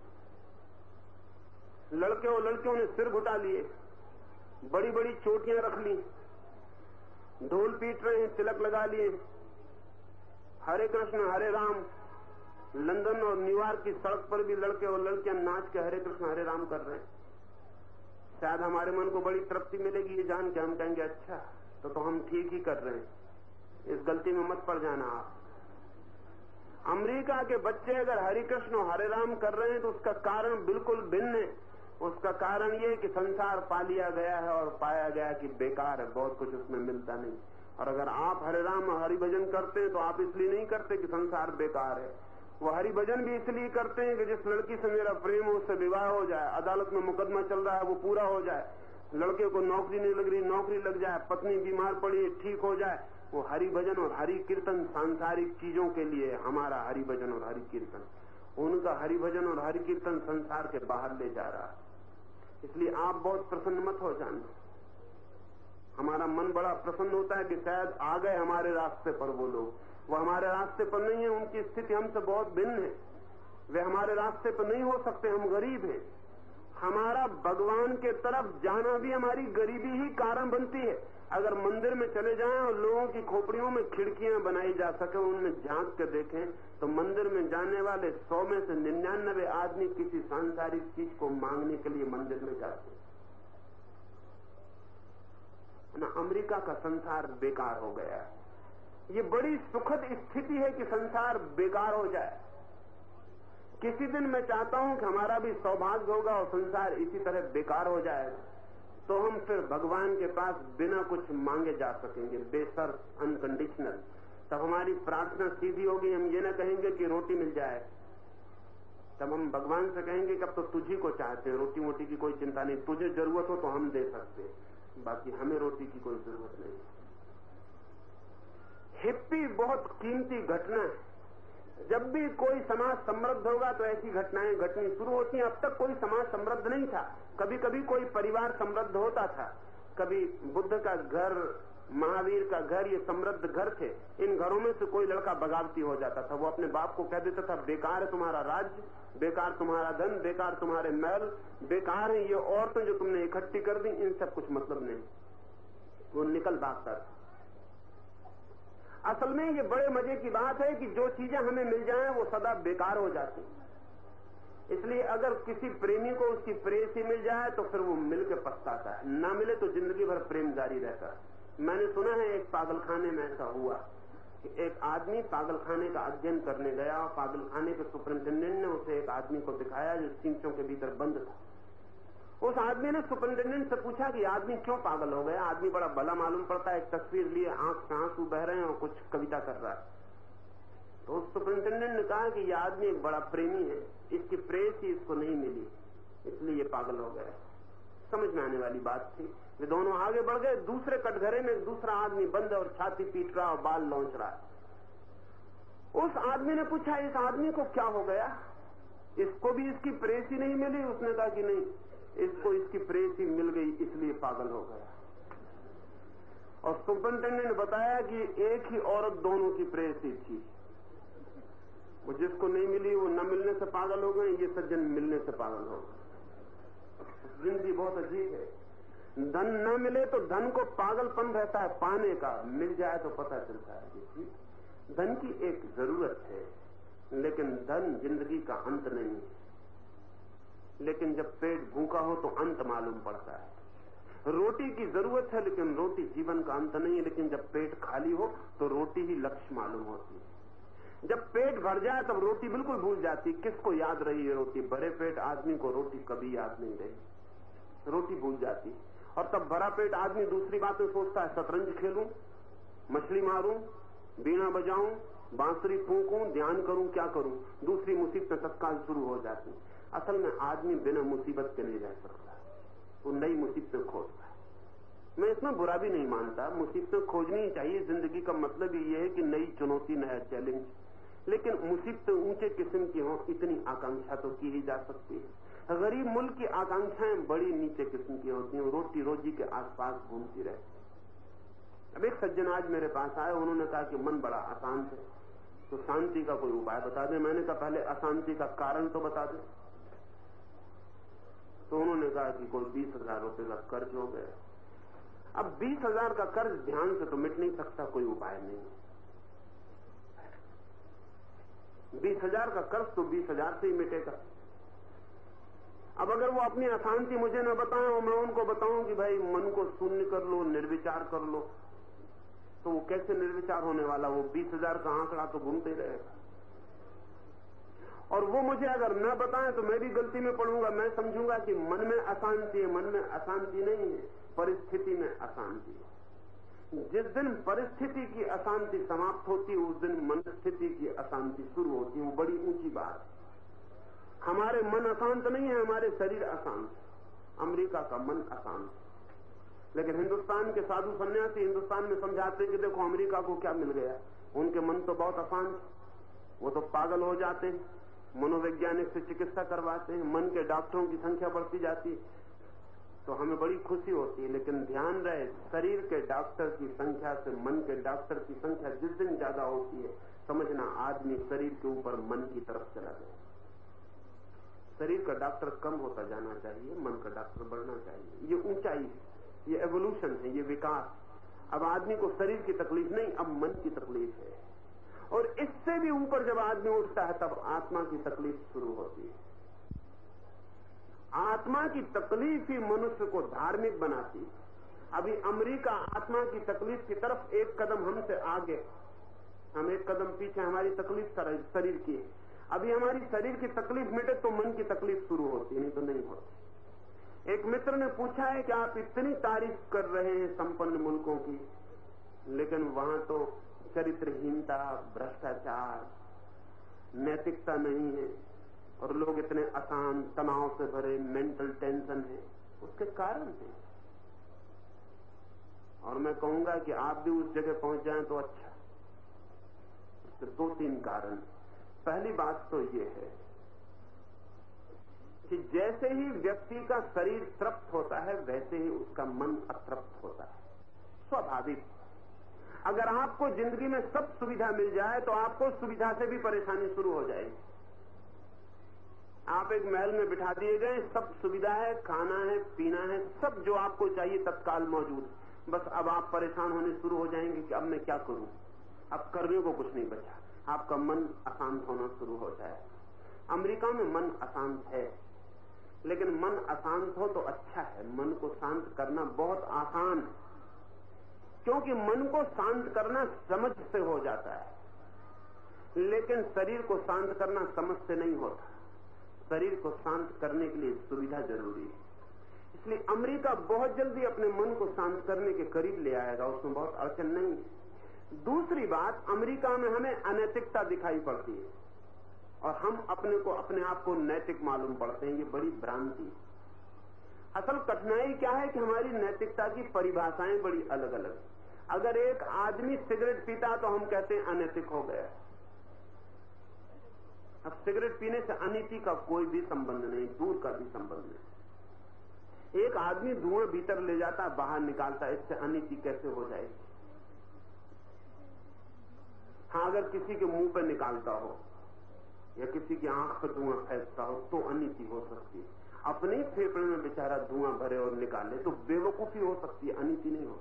Speaker 1: लड़के और लड़कियों ने सिर घुटा लिए, बड़ी बड़ी चोटियां रख ली, ढोल पीट रहे हैं, तिलक लगा लिए, हरे कृष्ण हरे राम। लंदन और न्यूयॉर्क की सड़क पर भी लड़के और लड़कियां नाच के हरे कृष्ण हरे राम कर रहे हैं। शायद हमारे मन को बड़ी तृप्ति मिलेगी ये जान के, हम कहेंगे अच्छा तो तो हम ठीक ही कर रहे हैं। इस गलती में मत पड़ जाना आप। अमेरिका के बच्चे अगर हरि कृष्ण और हरे राम कर रहे हैं तो उसका कारण बिल्कुल भिन्न है। उसका कारण ये है कि संसार पा लिया गया है और पाया गया कि बेकार है, बहुत कुछ उसमें मिलता नहीं। और अगर आप हरे राम और हरि भजन करते हैं तो आप इसलिए नहीं करते कि संसार बेकार है। वो हरि भजन भी इसलिए करते हैं कि जिस लड़की से मेरा प्रेम हो उससे विवाह हो जाए, अदालत में मुकदमा चल रहा है वो पूरा हो जाए, लड़के को नौकरी नहीं लग रही नौकरी लग जाए, पत्नी बीमार पड़ी ठीक हो जाए। वो हरि भजन और हरि कीर्तन सांसारिक चीजों के लिए, हमारा हरि भजन और हरि कीर्तन, उनका हरि भजन और हरि कीर्तन संसार के बाहर ले जा रहा है। इसलिए आप बहुत प्रसन्न मत हो जाना। हमारा मन बड़ा प्रसन्न होता है कि शायद आ गए हमारे रास्ते पर वो लोग। वो हमारे रास्ते पर नहीं है, उनकी स्थिति हमसे बहुत भिन्न है। वे हमारे रास्ते पर नहीं हो सकते, हम गरीब हैं। हमारा भगवान के तरफ जाना भी हमारी गरीबी ही कारण बनती है। अगर मंदिर में चले जाएं और लोगों की खोपड़ियों में खिड़कियां बनाई जा सके, उनमें झांक के देखें तो मंदिर में जाने वाले सौ में से निन्यानवे आदमी किसी सांसारिक चीज को मांगने के लिए मंदिर में जाते हैं ना। अमेरिका का संसार बेकार हो गया है। ये बड़ी सुखद स्थिति है कि संसार बेकार हो जाए। किसी दिन मैं चाहता हूं कि हमारा भी सौभाग्य होगा और संसार इसी तरह बेकार हो जाएगा, तो हम फिर भगवान के पास बिना कुछ मांगे जा सकेंगे, बेशर्त, अनकंडीशनल। तब हमारी प्रार्थना सीधी होगी। हम ये ना कहेंगे कि रोटी मिल जाए, तब हम भगवान से कहेंगे कि अब तो तुझी को चाहते हैं, रोटी मोटी की कोई चिंता नहीं, तुझे जरूरत हो तो हम दे सकते हैं, बाकी हमें रोटी की कोई जरूरत नहीं। हिप्पी बहुत कीमती घटना है। जब भी कोई समाज समृद्ध होगा तो ऐसी घटनाएं घटनी शुरू होती हैं। अब तक कोई समाज समृद्ध नहीं था। कभी कभी कोई परिवार समृद्ध होता था, कभी बुद्ध का घर, महावीर का घर, ये समृद्ध घर थे। इन घरों में से कोई लड़का बगावती हो जाता था। वो अपने बाप को कह देता था, बेकार है तुम्हारा राज्य, बेकार तुम्हारा धन, बेकार तुम्हारे महल, बेकार है ये औरतें जो तुमने इकट्ठी कर दी, इनसे कुछ मतलब नहीं। वो निकल भागता था। असल में ये बड़े मजे की बात है कि जो चीजें हमें मिल जाएं वो सदा बेकार हो जाती। इसलिए अगर किसी प्रेमी को उसकी प्रेयसी मिल जाए तो फिर वो मिलकर पछताता है, ना मिले तो जिंदगी भर प्रेम जारी रहता है। मैंने सुना है एक पागलखाने में ऐसा हुआ कि एक आदमी पागलखाने का अध्ययन करने गया और पागलखाने के सुपरिंटेंडेंट ने उसे एक आदमी को दिखाया जो सींचों के भीतर बंद था। उस आदमी ने सुपरिंटेंडेंट से पूछा कि आदमी क्यों पागल हो गया। आदमी बड़ा भला मालूम पड़ता है, एक तस्वीर लिए आंख से आंसू बह रहे हैं और कुछ कविता कर रहा है। तो उस सुपरिंटेंडेंट ने कहा कि यह आदमी एक बड़ा प्रेमी है, इसकी प्रेयसी इसको नहीं मिली, इसलिए ये पागल हो गया। समझ में आने वाली बात थी। वे दोनों आगे बढ़ गए। दूसरे कटघरे में दूसरा आदमी बंद और छाती पीट रहा और बाल लौंच रहा है। उस आदमी ने पूछा, इस आदमी को क्या हो गया, इसको भी इसकी प्रेयसी नहीं मिली? उसने कहा कि नहीं, इसको इसकी प्रेसी मिल गई इसलिए पागल हो गया। और सुपरिटेंडेंट ने बताया कि एक ही औरत दोनों की प्रेसी थी, वो जिसको नहीं मिली वो न मिलने से पागल हो गए, ये सज्जन मिलने से पागल हो गए। जिंदगी बहुत अजीब है। धन न मिले तो धन को पागलपन रहता है पाने का, मिल जाए तो पता चलता है कि धन की एक जरूरत है, लेकिन धन जिंदगी का अंत नहीं है। लेकिन जब पेट भूखा हो तो अंत मालूम पड़ता है। रोटी की जरूरत है लेकिन रोटी जीवन का अंत नहीं है। लेकिन जब पेट खाली हो तो रोटी ही लक्ष्य मालूम होती है। जब पेट भर जाए तब रोटी बिल्कुल भूल जाती। किसको याद रही है रोटी? भरे पेट आदमी को रोटी कभी याद नहीं रही, रोटी भूल जाती। और तब भरा पेट आदमी दूसरी बातें सोचता है, शतरंज खेलूं, मछली मारूं, बीना बजाऊं, बांसुरी फूंकूं, ध्यान करूं, क्या करूं। दूसरी मुसीबतें तत्काल शुरू हो जाती। असल में आदमी बिना मुसीबत के नहीं रह सकता, वो नई मुसीबतें खोजता है। मैं इसमें बुरा भी नहीं मानता, मुसीबतें खोजनी ही चाहिए। जिंदगी का मतलब ही ये है कि नई चुनौती, नया चैलेंज। लेकिन मुसीबतें ऊंचे किस्म की हों, इतनी आकांक्षा तो की ही जा सकती है। गरीब मुल्क की आकांक्षाएं बड़ी नीचे किस्म की होती हैं, रोटी रोजी के आसपास घूमती रहती। अब एक सज्जन आज मेरे पास आए, उन्होंने कहा कि मन बड़ा अशांत है, तो शांति का कोई उपाय बता दें। मैंने कहा पहले अशांति का कारण तो बता दें। तो उन्होंने कहा कि कोई बीस हजार रुपए का कर्ज हो गया। अब बीस हजार का कर्ज ध्यान से तो मिट नहीं सकता, कोई उपाय नहीं। बीस हजार का कर्ज तो बीस हजार से ही मिटेगा। अब अगर वो अपनी अशांति मुझे न बताएं और मैं उनको बताऊं कि भाई मन को शून्य कर लो, निर्विचार कर लो, तो वो कैसे निर्विचार होने वाला? वो बीस हजार का आंकड़ा तो घूमते रहेगा। और वो मुझे अगर न बताएं तो मैं भी गलती में पड़ूंगा। मैं समझूंगा कि मन में अशांति है। मन में अशांति नहीं है, परिस्थिति में अशांति है। जिस दिन परिस्थिति की अशांति समाप्त होती है उस दिन मनस्थिति की अशांति शुरू होती है। वो बड़ी ऊंची बात है। हमारे मन अशांत नहीं है, हमारे शरीर अशांत। अमेरिका का मन अशांत, लेकिन हिंदुस्तान के साधु सन्यासी हिंदुस्तान में समझाते हैं कि देखो अमेरिका को क्या मिल गया, उनके मन तो बहुत अशांत, वो तो पागल हो जाते हैं, मनोवैज्ञानिक से चिकित्सा करवाते हैं, मन के डॉक्टरों की संख्या बढ़ती जाती, तो हमें बड़ी खुशी होती है। लेकिन ध्यान रहे, शरीर के डॉक्टर की संख्या से मन के डॉक्टर की संख्या जिस दिन ज्यादा होती है, समझना आदमी शरीर के ऊपर मन की तरफ चला गया। शरीर का डॉक्टर कम होता जाना चाहिए, मन का डॉक्टर बढ़ना चाहिए। ये ऊंचाई है, ये एवोल्यूशन है, ये विकास। अब आदमी को शरीर की तकलीफ नहीं, अब मन की तकलीफ है। और इससे भी ऊपर जब आदमी उठता है तब आत्मा की तकलीफ शुरू होती है। आत्मा की तकलीफ ही मनुष्य को धार्मिक बनाती है। अभी अमेरिका आत्मा की तकलीफ की तरफ एक कदम हमसे आगे, हम एक कदम पीछे। हमारी तकलीफ शरीर की है। अभी हमारी शरीर की तकलीफ मिटे तो मन की तकलीफ शुरू होती है, नहीं तो नहीं होती। एक मित्र ने पूछा है कि आप इतनी तारीफ कर रहे हैं संपन्न मुल्कों की, लेकिन वहां तो चरित्रहीनता, भ्रष्टाचार, नैतिकता नहीं है और लोग इतने अशांत, तनाव से भरे, मेंटल टेंशन है। उसके कारण है। और मैं कहूंगा कि आप भी उस जगह पहुंच जाएं तो अच्छा। उसके दो तीन कारण। पहली बात तो ये है कि जैसे ही व्यक्ति का शरीर तृप्त होता है वैसे ही उसका मन अतृप्त होता है, स्वाभाविक। अगर आपको जिंदगी में सब सुविधा मिल जाए तो आपको सुविधा से भी परेशानी शुरू हो जाएगी। आप एक महल में बिठा दिए गए, सब सुविधा है, खाना है, पीना है, सब जो आपको चाहिए तत्काल मौजूद। बस अब आप परेशान होने शुरू हो जाएंगे कि अब मैं क्या करूं, अब करने को कुछ नहीं बचा। आपका मन अशांत होना शुरू हो जाए। अमेरिका में मन अशांत है, लेकिन मन अशांत हो तो अच्छा है। मन को शांत करना बहुत आसान है, क्योंकि मन को शांत करना समझ से हो जाता है, लेकिन शरीर को शांत करना समझ से नहीं होता। शरीर को शांत करने के लिए सुविधा जरूरी है। इसलिए अमेरिका बहुत जल्दी अपने मन को शांत करने के करीब ले आएगा, उसमें बहुत अड़चन नहीं है। दूसरी बात, अमेरिका में हमें अनैतिकता दिखाई पड़ती है और हम अपने को अपने आप को नैतिक मालूम पड़ते हैं। ये बड़ी भ्रांति है। असल कठिनाई क्या है कि हमारी नैतिकता की परिभाषाएं बड़ी अलग अलग। अगर एक आदमी सिगरेट पीता तो हम कहते हैं अनैतिक हो गया। अब सिगरेट पीने से अनीति का कोई भी संबंध नहीं, दूर का भी संबंध नहीं। एक आदमी धुआं भीतर ले जाता है, बाहर निकालता है, इससे अनिति कैसे हो जाएगी? हाँ, अगर किसी के मुंह पे निकालता हो या किसी की आंख पर धुआं फेंकता हो तो अनिति हो सकती है। अपने फेफड़े में बेचारा धुआं भरे और निकाले तो बेवकूफी हो सकती है, अनिति नहीं हो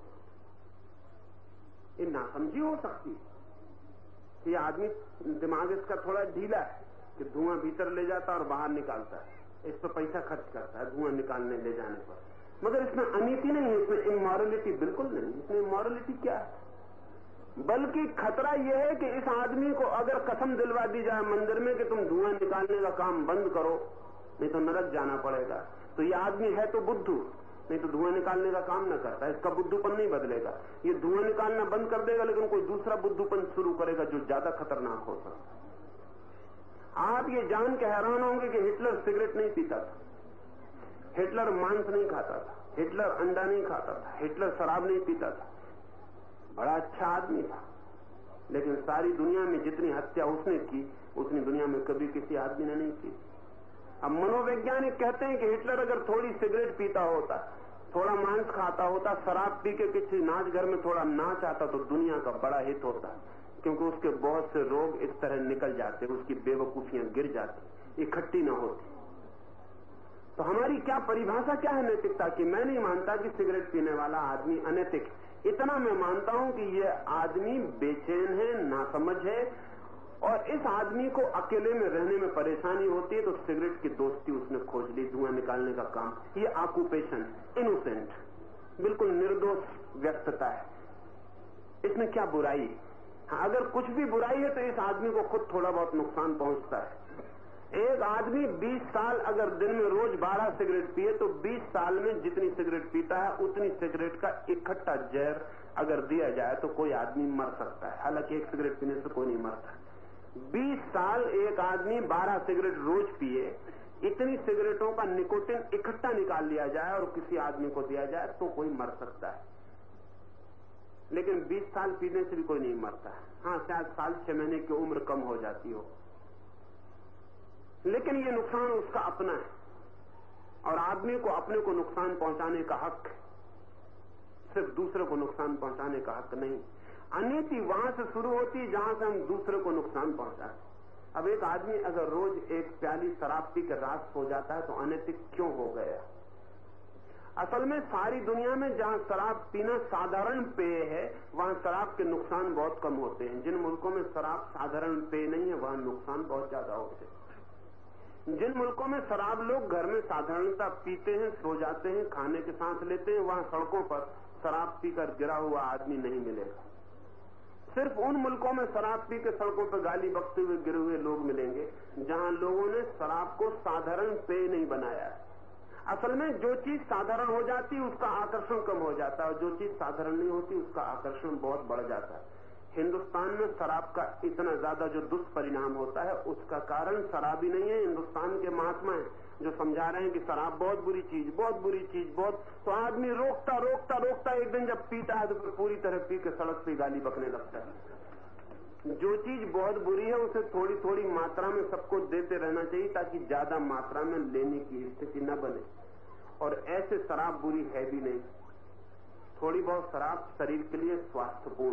Speaker 1: सकती। ये नासमझी हो सकती है। ये आदमी दिमाग इसका थोड़ा ढीला है कि धुआं भीतर ले जाता और बाहर निकालता है, इस पर पैसा खर्च करता है धुआं निकालने ले जाने पर, मगर इसमें अनीति नहीं है, इसमें इमोरलिटी बिल्कुल नहीं। इसमें इमोरलिटी क्या है? बल्कि खतरा यह है कि इस आदमी को अगर कसम दिलवा दी जाए मंदिर में कि तुम धुआं निकालने का काम बंद करो नहीं तो नरक जाना पड़ेगा, तो ये आदमी है तो बुद्धू, नहीं तो धुआं निकालने का काम न करता। इसका बुद्धूपन नहीं बदलेगा, ये धुआं निकालना बंद कर देगा लेकिन कोई दूसरा बुद्धूपन शुरू करेगा जो ज्यादा खतरनाक हो सकता है। आप ये जान के हैरान होंगे कि हिटलर सिगरेट नहीं पीता था, हिटलर मांस नहीं खाता था, हिटलर अंडा नहीं खाता था, हिटलर शराब नहीं पीता था, बड़ा अच्छा आदमी था। लेकिन सारी दुनिया में जितनी हत्या उसने की उतनी दुनिया में कभी किसी आदमी ने नहीं की। अब मनोवैज्ञानिक कहते हैं कि हिटलर अगर थोड़ी सिगरेट पीता होता, थोड़ा मांस खाता होता, शराब पी के किसी नाच घर में थोड़ा नाच आता तो दुनिया का बड़ा हित होता, क्योंकि उसके बहुत से रोग इस तरह निकल जाते, उसकी बेवकूफियां गिर जाती, इकट्ठी न होती। तो हमारी क्या परिभाषा क्या है नैतिकता की? मैं नहीं मानता कि सिगरेट पीने वाला आदमी अनैतिक, इतना मैं मानता हूं कि ये आदमी बेचैन है, नासमझ है, और इस आदमी को अकेले में रहने में परेशानी होती है तो सिगरेट की दोस्ती उसने खोज ली, धुआं निकालने का काम। ये ऑक्यूपेशन इनोसेंट, बिल्कुल निर्दोष व्यक्तता है, इसमें क्या बुराई? हाँ, अगर कुछ भी बुराई है तो इस आदमी को खुद थोड़ा बहुत नुकसान पहुंचता है। एक आदमी बीस साल अगर दिन में रोज बारह सिगरेट पिए तो बीस साल में जितनी सिगरेट पीता है उतनी सिगरेट का इकट्ठा जहर अगर दिया जाए तो कोई आदमी मर सकता है। हालांकि एक सिगरेट पीने से कोई नहीं मरता। बीस साल एक आदमी बारह सिगरेट रोज पिए, इतनी सिगरेटों का निकोटिन इकट्ठा निकाल लिया जाए और किसी आदमी को दिया जाए तो कोई मर सकता है। लेकिन बीस साल पीने से भी कोई नहीं मरता है। हाँ, शायद साल छह महीने की उम्र कम हो जाती हो, लेकिन ये नुकसान उसका अपना है और आदमी को अपने को नुकसान पहुंचाने का हक, सिर्फ दूसरे को नुकसान पहुंचाने का हक नहीं। अनीति वहां से शुरू होती है जहां से हम दूसरे को नुकसान पहुंचाते। अब एक आदमी अगर रोज एक प्याली शराब पी कर रात सो जाता है तो अनैतिक क्यों हो गया? असल में सारी दुनिया में जहां शराब पीना साधारण पेय है वहां शराब के नुकसान बहुत कम होते हैं। जिन मुल्कों में शराब साधारण पेय नहीं है वहां नुकसान बहुत ज्यादा होते हैं। जिन मुल्कों में शराब लोग घर में साधारणता पीते हैं, सो जाते हैं, खाने के साथ लेते हैं, वहां सड़कों पर शराब पीकर गिरा हुआ आदमी नहीं मिलेगा। सिर्फ उन मुल्कों में शराब पी के सड़कों पर गाली बकते हुए गिरे हुए लोग मिलेंगे जहां लोगों ने शराब को साधारण पेय नहीं बनाया है। असल में जो चीज साधारण हो जाती है उसका आकर्षण कम हो जाता है और जो चीज साधारण नहीं होती उसका आकर्षण बहुत बढ़ जाता है। हिंदुस्तान में शराब का इतना ज्यादा जो दुष्परिणाम होता है उसका कारण शराब ही नहीं है, हिंदुस्तान के महात्मा हैं जो समझा रहे हैं कि शराब बहुत बुरी चीज, बहुत बुरी चीज, बहुत। तो आदमी रोकता रोकता रोकता एक दिन जब पीता है तो फिर पूरी तरह पी के सड़क पे गाली बकने लगता है। जो चीज बहुत बुरी है उसे थोड़ी थोड़ी मात्रा में सबको देते रहना चाहिए ताकि ज्यादा मात्रा में लेने की स्थिति न बने। और ऐसे शराब बुरी है भी नहीं। थोड़ी बहुत शराब शरीर के लिए स्वास्थ्यपूर्ण,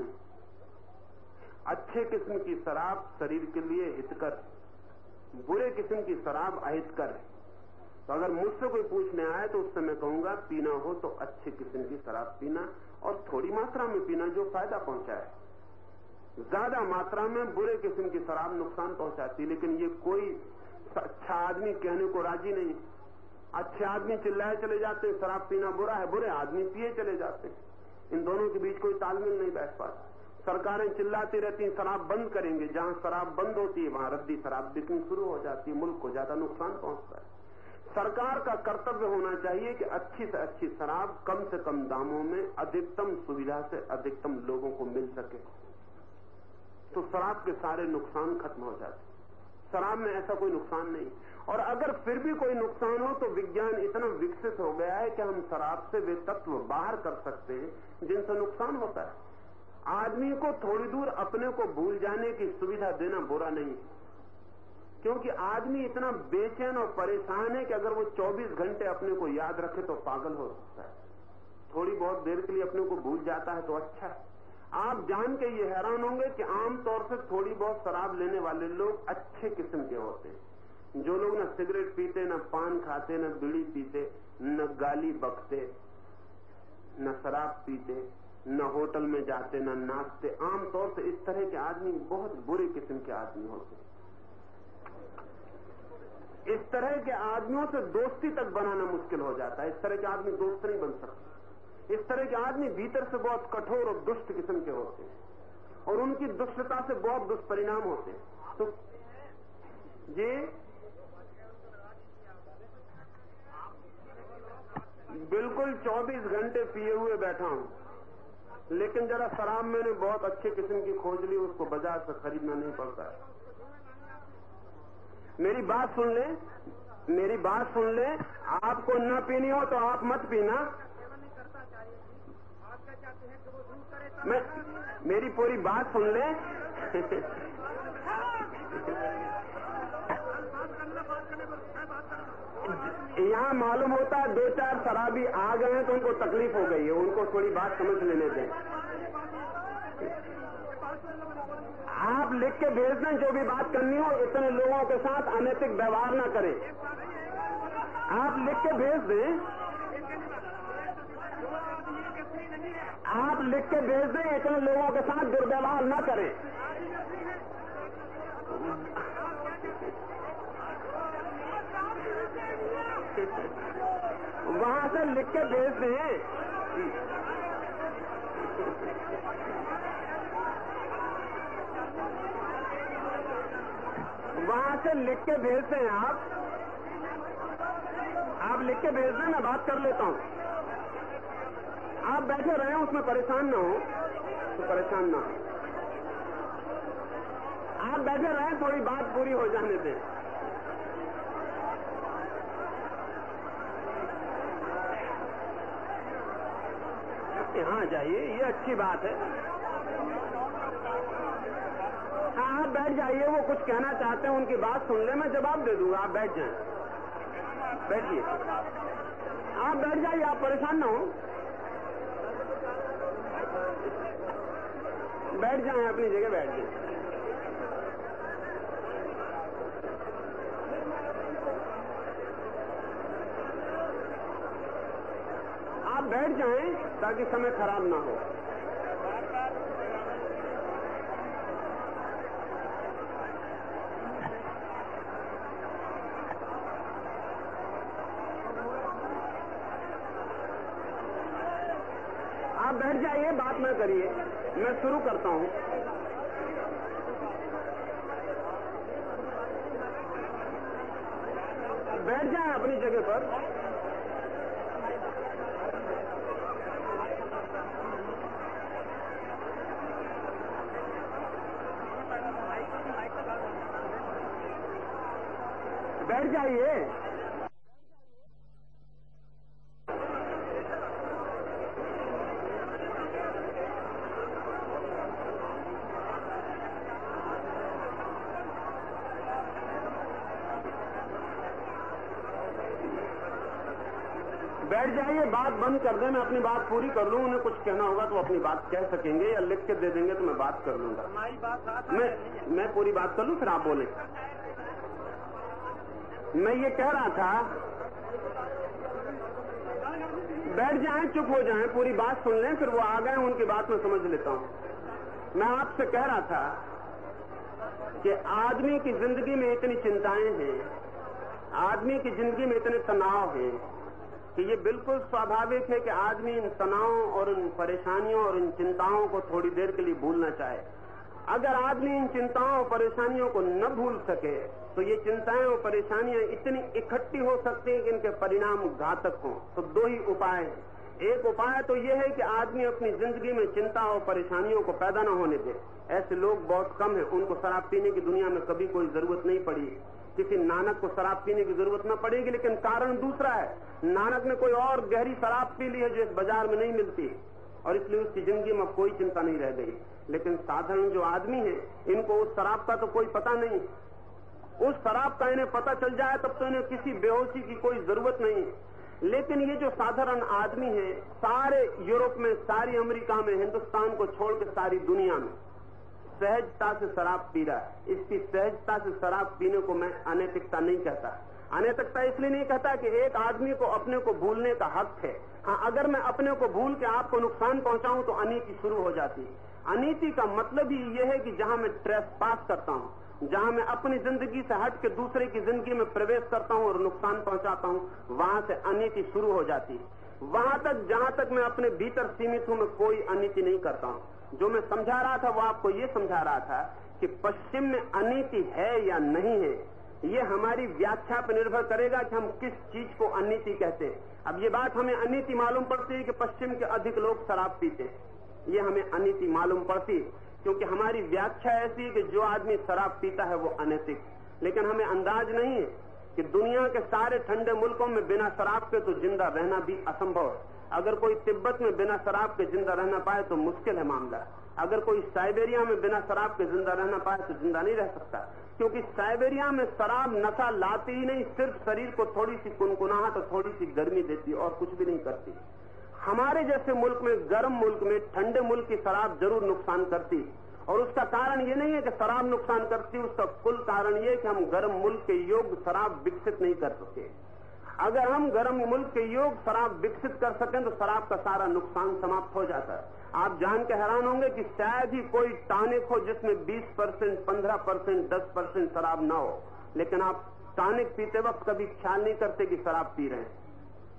Speaker 1: अच्छे किस्म की शराब शरीर के लिए हितकर, बुरे किस्म की शराब अहितकर है। तो अगर मुझसे कोई पूछने आए तो उससे मैं कहूंगा पीना हो तो अच्छे किस्म की शराब पीना और थोड़ी मात्रा में पीना जो फायदा पहुंचाए। ज्यादा मात्रा में बुरे किस्म की शराब नुकसान पहुंचाती, लेकिन ये कोई अच्छा आदमी कहने को राजी नहीं। अच्छे आदमी चिल्लाए चले जाते हैं शराब पीना बुरा है, बुरे आदमी पिए चले जाते हैं। इन दोनों के बीच कोई तालमेल नहीं बैठ पाता। सरकारें चिल्लाती रहती हैं शराब बंद करेंगे, जहां शराब बंद होती है वहां रद्दी शराब बिकनी शुरू हो जाती है, मुल्क को ज्यादा नुकसान पहुंचता है। सरकार का कर्तव्य होना चाहिए कि अच्छी से अच्छी शराब कम से कम दामों में अधिकतम सुविधा से अधिकतम लोगों को मिल सके, तो शराब के सारे नुकसान खत्म हो जाते। शराब में ऐसा कोई नुकसान नहीं। और अगर फिर भी कोई नुकसान हो तो विज्ञान इतना विकसित हो गया है कि हम शराब से वे तत्व बाहर कर सकते हैं जिनसे नुकसान होता है। आदमी को थोड़ी दूर अपने को भूल जाने की सुविधा देना बुरा नहीं, क्योंकि आदमी इतना बेचैन और परेशान है कि अगर वो चौबीस घंटे अपने को याद रखे तो पागल हो सकता है। थोड़ी बहुत देर के लिए अपने को भूल जाता है तो अच्छा है। आप जान के ये हैरान होंगे कि आमतौर से थोड़ी बहुत शराब लेने वाले लोग अच्छे किस्म के होते हैं। जो लोग न सिगरेट पीते, न पान खाते, न बीड़ी पीते, न गाली बकते, न शराब पीते, न होटल में जाते, न नाचते, आमतौर से इस तरह के आदमी बहुत बुरे किस्म के आदमी होते हैं। इस तरह के आदमियों से दोस्ती तक बनाना मुश्किल हो जाता है। इस तरह के आदमी दोस्त नहीं बन सकते। इस तरह के आदमी भीतर से बहुत कठोर और दुष्ट किस्म के होते हैं और उनकी दुष्टता से बहुत दुष्परिणाम होते हैं। तो ये बिल्कुल चौबीस घंटे पिए हुए बैठा हूं, लेकिन जरा शराब मैंने बहुत अच्छे किस्म की खोज ली, उसको बाजार से खरीदना नहीं पड़ता है। मेरी बात सुन ले, मेरी बात सुन ले, आपको न पीनी हो तो आप मत पीना। मैं मेरी पूरी बात सुन ले। यहाँ मालूम होता है दो चार शराबी आ गए हैं तो उनको तकलीफ हो गई है, उनको थोड़ी बात समझ लेने दें। आप लिख के भेज दें जो भी बात करनी हो, इतने लोगों के साथ अनैतिक व्यवहार न करें। आप लिख के भेज दें, आप लिख के भेज दें, इतने लोगों के साथ दुर्व्यवहार न करें। वहां से लिख के भेज दें, वहां से लिख के भेज दें। आप आप लिख के भेज दें, मैं बात कर लेता हूं। आप बैठे रहे, उसमें परेशान ना हो, तो परेशान ना हो। आप बैठे रहे, थोड़ी बात पूरी हो जाने दें। यहाँ जाइए, ये अच्छी बात है। हाँ, आप बैठ जाइए, वो कुछ कहना चाहते हैं, उनकी बात सुन ले, मैं जवाब दे दूंगा। आप बैठ जाएं, बैठिए, आप बैठ जाइए, आप परेशान ना हो, बैठ जाएं, अपनी जगह बैठ जाएं। आप बैठ जाएं ताकि समय खराब ना हो। आप बैठ जाइए, बात ना करिए, मैं शुरू करता हूं। बैठ जाएं अपनी जगह पर। बैठ जाइए। बैठ जाइए, बात बंद कर दें, मैं अपनी बात पूरी कर लूं। उन्हें कुछ कहना होगा तो अपनी बात कह सकेंगे, या लिख के दे देंगे तो मैं बात कर लूंगा। हमारी बात मैं मैं पूरी बात कर लूं, फिर आप बोले। मैं ये कह रहा था, बैठ जाएं, चुप हो जाएं, पूरी बात सुन लें, फिर वो आ गए, उनकी बात मैं समझ लेता हूं। मैं आपसे कह रहा था कि आदमी की जिंदगी में इतनी चिंताएं हैं, आदमी की जिंदगी में इतने तनाव हैं कि ये बिल्कुल स्वाभाविक है कि आदमी इन तनावों और इन परेशानियों और इन चिंताओं को थोड़ी देर के लिए भूलना चाहे। अगर आदमी इन चिंताओं और परेशानियों को न भूल सके तो ये चिंताएं और परेशानियां इतनी इकट्ठी हो सकती हैं कि इनके परिणाम घातक हों। तो दो ही उपाय हैं। एक उपाय तो ये है कि आदमी अपनी जिंदगी में चिंता और परेशानियों को पैदा न होने दे। ऐसे लोग बहुत कम हैं, उनको शराब पीने की दुनिया में कभी कोई जरूरत नहीं पड़ी। किसी नानक को शराब पीने की जरूरत न पड़ेगी, लेकिन कारण दूसरा है। नानक ने कोई और गहरी शराब पी ली है जो इस बाजार में नहीं मिलती, और इसलिए उसकी जिंदगी में कोई चिंता नहीं रह गई। लेकिन साधारण जो आदमी है, इनको उस शराब का तो कोई पता नहीं। उस शराब का इन्हें पता चल जाए तब तो इन्हें किसी बेहोशी की कोई जरूरत नहीं। लेकिन ये जो साधारण आदमी है, सारे यूरोप में, सारी अमेरिका में, हिंदुस्तान को छोड़ के सारी दुनिया में सहजता से शराब पी रहा है। इसकी सहजता से शराब पीने को मैं अनैतिकता नहीं कहता। अनैतिकता इसलिए नहीं कहता कि एक आदमी को अपने को भूलने का हक है। हाँ, अगर मैं अपने को भूल के आपको नुकसान पहुंचाऊं तो अनीति शुरू हो जाती है। अनीति का मतलब ही यह है कि जहां मैं ट्रेस पास करता हूं, जहां मैं अपनी जिंदगी से हट के दूसरे की जिंदगी में प्रवेश करता हूं और नुकसान पहुंचाता हूं, वहां से अनीति शुरू हो जाती है। वहां तक जहां तक मैं अपने भीतर सीमित हूं, मैं कोई अनीति नहीं करता हूं। जो मैं समझा रहा था वो आपको ये समझा रहा था कि पश्चिम में अनीति है या नहीं है, ये हमारी व्याख्या पर निर्भर करेगा कि हम किस चीज को अनीति कहते हैं। अब ये बात हमें अनीति मालूम पड़ती है कि पश्चिम के अधिक लोग शराब पीते हैं, ये हमें अनीति मालूम पड़ती है क्योंकि हमारी व्याख्या ऐसी है कि जो आदमी शराब पीता है वो अनैतिक। लेकिन हमें अंदाज नहीं है कि दुनिया के सारे ठंडे मुल्कों में बिना शराब के तो जिंदा रहना भी असंभव है। अगर कोई तिब्बत में बिना शराब के जिंदा रहना पाए तो मुश्किल है मामला। अगर कोई साइबेरिया में बिना शराब के जिंदा रहना पाए तो जिंदा नहीं रह सकता, क्योंकि साइबेरिया में शराब नशा लाती ही नहीं, सिर्फ शरीर को थोड़ी सी कुनकुनाहट और थोड़ी सी गर्मी देती और कुछ भी नहीं करती। हमारे जैसे मुल्क में, गर्म मुल्क में, ठंडे मुल्क की शराब जरूर नुकसान करती, और उसका कारण ये नहीं है कि शराब नुकसान करती, उसका कुल कारण ये कि हम गर्म मुल्क के योग्य शराब विकसित नहीं कर सके। अगर हम गर्म मुल्क के योग्य शराब विकसित कर सकें तो शराब का सारा नुकसान समाप्त हो जाता है। आप जान के हैरान होंगे कि शायद ही कोई टॉनिक हो जिसमें बीस परसेंट, पंद्रह परसेंट, दस परसेंट शराब ना हो, लेकिन आप टॉनिक पीते वक्त कभी ख्याल नहीं करते कि शराब पी रहे हैं।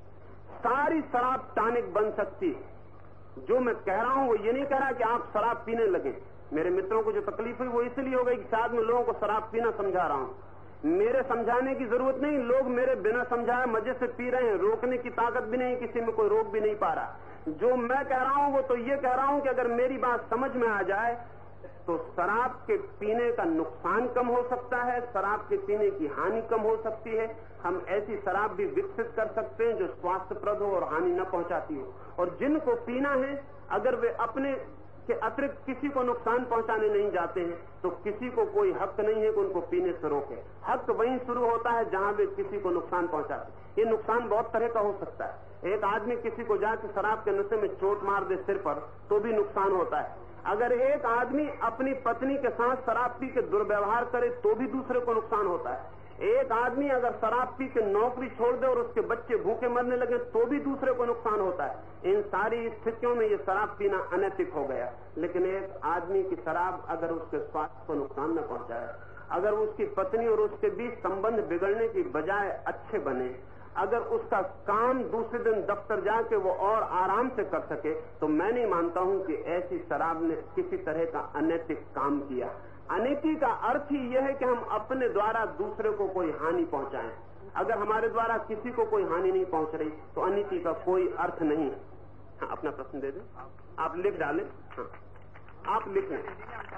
Speaker 1: सारी शराब टॉनिक बन सकती है। जो मैं कह रहा हूं वो ये नहीं कह रहा कि आप शराब पीने लगे। मेरे मित्रों को जो तकलीफ हुई वो इसलिए हो गई कि शायद मैं लोगों को शराब पीना समझा रहा हूं। मेरे समझाने की जरूरत नहीं, लोग मेरे बिना समझाए मजे से पी रहे हैं, रोकने की ताकत भी नहीं, किसी में कोई रोक भी नहीं पा रहा। जो मैं कह रहा हूं वो तो ये कह रहा हूं कि अगर मेरी बात समझ में आ जाए तो शराब के पीने का नुकसान कम हो सकता है, शराब के पीने की हानि कम हो सकती है। हम ऐसी शराब भी विकसित कर सकते हैं जो स्वास्थ्यप्रद हो और हानि न पहुंचाती हो। और जिनको पीना है, अगर वे अपने के अतिरिक्त किसी को नुकसान पहुंचाने नहीं जाते हैं तो किसी को कोई हक नहीं है कि उनको पीने से रोके। हक वहीं शुरू होता है जहां वे किसी को नुकसान पहुंचाते। ये नुकसान बहुत तरह का हो सकता है। एक आदमी किसी को जाकर शराब के नशे में चोट मार दे सिर पर तो भी नुकसान होता है। अगर एक आदमी अपनी पत्नी के साथ शराब पी के दुर्व्यवहार करे तो भी दूसरे को नुकसान होता है। एक आदमी अगर शराब पी के नौकरी छोड़ दे और उसके बच्चे भूखे मरने लगे तो भी दूसरे को नुकसान होता है। इन सारी स्थितियों में ये शराब पीना अनैतिक हो गया। लेकिन एक आदमी की शराब अगर उसके स्वास्थ्य को नुकसान न पहुंचाए, अगर उसकी पत्नी और उसके बीच संबंध बिगड़ने की बजाय अच्छे बने, अगर उसका काम दूसरे दिन दफ्तर जाके वो और आराम से कर सके, तो मैं नहीं मानता हूं कि ऐसी शराब ने किसी तरह का अनैतिक काम किया। अनीति का अर्थ ही यह है कि हम अपने द्वारा दूसरे को कोई हानि पहुंचाएं। अगर हमारे द्वारा किसी को कोई हानि नहीं पहुंच रही तो अनीति का कोई अर्थ नहीं है। हाँ, अपना प्रश्न दे दें, आप लिख डालें। हाँ, आप लिख लें।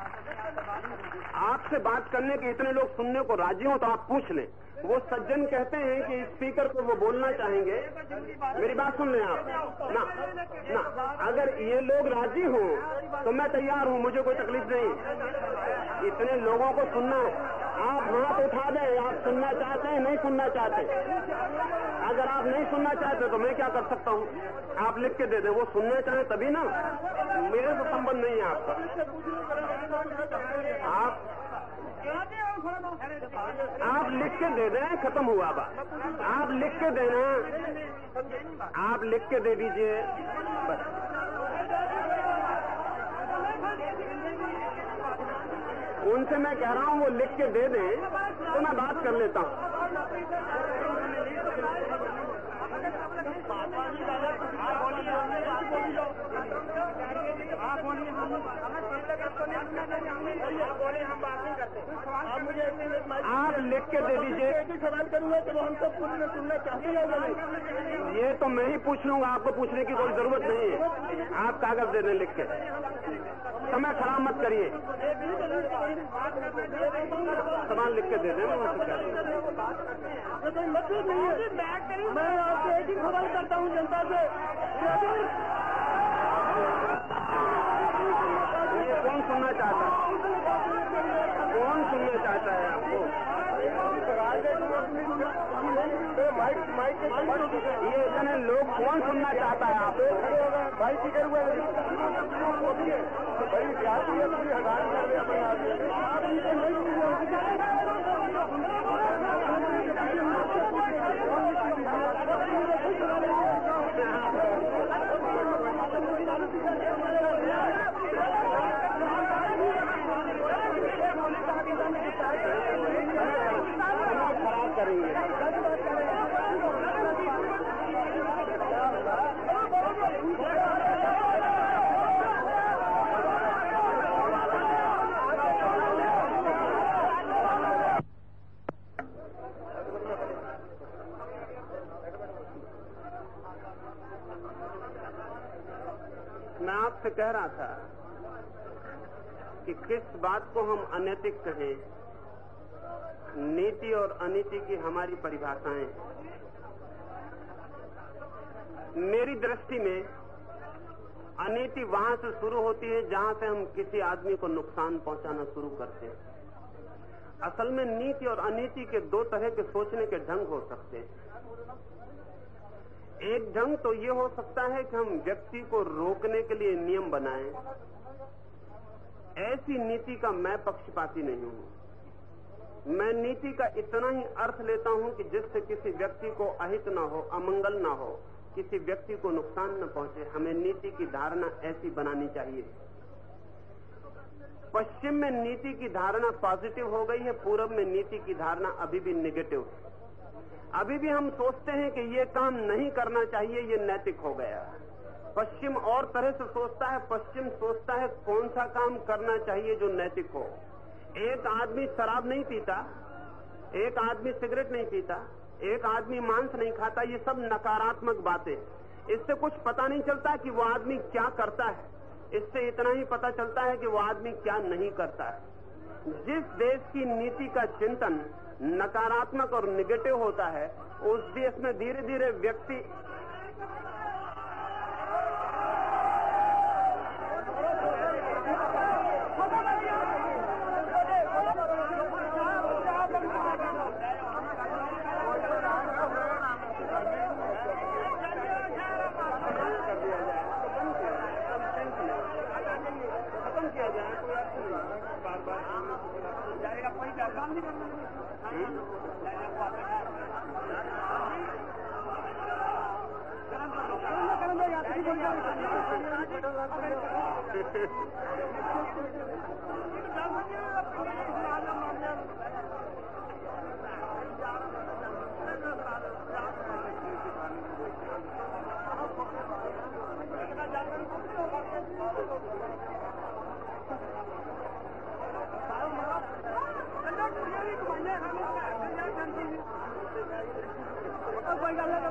Speaker 1: आपसे बात करने के इतने लोग सुनने को राजी हो तो आप पूछ लें। वो सज्जन कहते हैं कि स्पीकर को वो बोलना चाहेंगे। मेरी बात सुन लें आप ना ना अगर ये लोग राजी हों तो मैं तैयार हूं, मुझे कोई तकलीफ नहीं। इतने लोगों को सुनना है। आप हाथ उठा दें, आप सुनना चाहते हैं, नहीं सुनना चाहते। अगर आप नहीं सुनना चाहते तो मैं क्या कर सकता हूं? आप लिख के दे दें। वो सुनना चाहें तभी ना, मेरे से संबंध नहीं है आपका। आप आप लिख के दे दें, खत्म हुआ बात। आप लिख के देना, आप लिख के दे दीजिए बस। उनसे मैं कह रहा हूं वो लिख के दे दें तो मैं बात कर लेता हूं। आप लिख के दे दीजिए। सवाल करूंगा तो हम सब सुनना चाहते हैं। ये तो मैं ही पूछ लूंगा, आपको पूछने की कोई जरूरत नहीं है। आप कागज दे दें लिख के, समय खराब मत करिए। सामान लिख के दे दें। मैं आपसे एक ही सवाल करता हूँ जनता से, ये कौन सुनना चाहता है? कौन सुनना चाहता है आपको? ये इतने लोग कौन सुनना चाहता है? आप
Speaker 2: भाई फिक्र हुआ भाई क्या हटान कर खराब करेंगे।
Speaker 1: मैं आपसे कह रहा था कि किस बात को हम अनैतिक कहें, नीति और अनीति की हमारी परिभाषाएं। मेरी दृष्टि में अनीति वहां से शुरू होती है जहां से हम किसी आदमी को नुकसान पहुंचाना शुरू करते हैं। असल में नीति और अनीति के दो तरह के सोचने के ढंग हो सकते हैं। एक ढंग तो ये हो सकता है कि हम व्यक्ति को रोकने के लिए नियम बनाएं। ऐसी नीति का मैं पक्षपाती नहीं हूं। मैं नीति का इतना ही अर्थ लेता हूं कि जिससे किसी व्यक्ति को अहित न हो, अमंगल न हो, किसी व्यक्ति को नुकसान न पहुंचे। हमें नीति की धारणा ऐसी बनानी चाहिए। पश्चिम में नीति की धारणा पॉजिटिव हो गई है, पूरब में नीति की धारणा अभी भी नेगेटिव है। अभी भी हम सोचते हैं कि ये काम नहीं करना चाहिए, ये नैतिक हो गया। पश्चिम और तरह से सोचता है। पश्चिम सोचता है कौन सा काम करना चाहिए जो नैतिक हो। एक आदमी शराब नहीं पीता, एक आदमी सिगरेट नहीं पीता, एक आदमी मांस नहीं खाता। ये सब नकारात्मक बातें। इससे कुछ पता नहीं चलता कि वो आदमी क्या करता है। इससे इतना ही पता चलता है कि वो आदमी क्या नहीं करता है। जिस देश की नीति का चिंतन नकारात्मक और निगेटिव होता है, उस देश में धीरे धीरे व्यक्ति
Speaker 2: कोई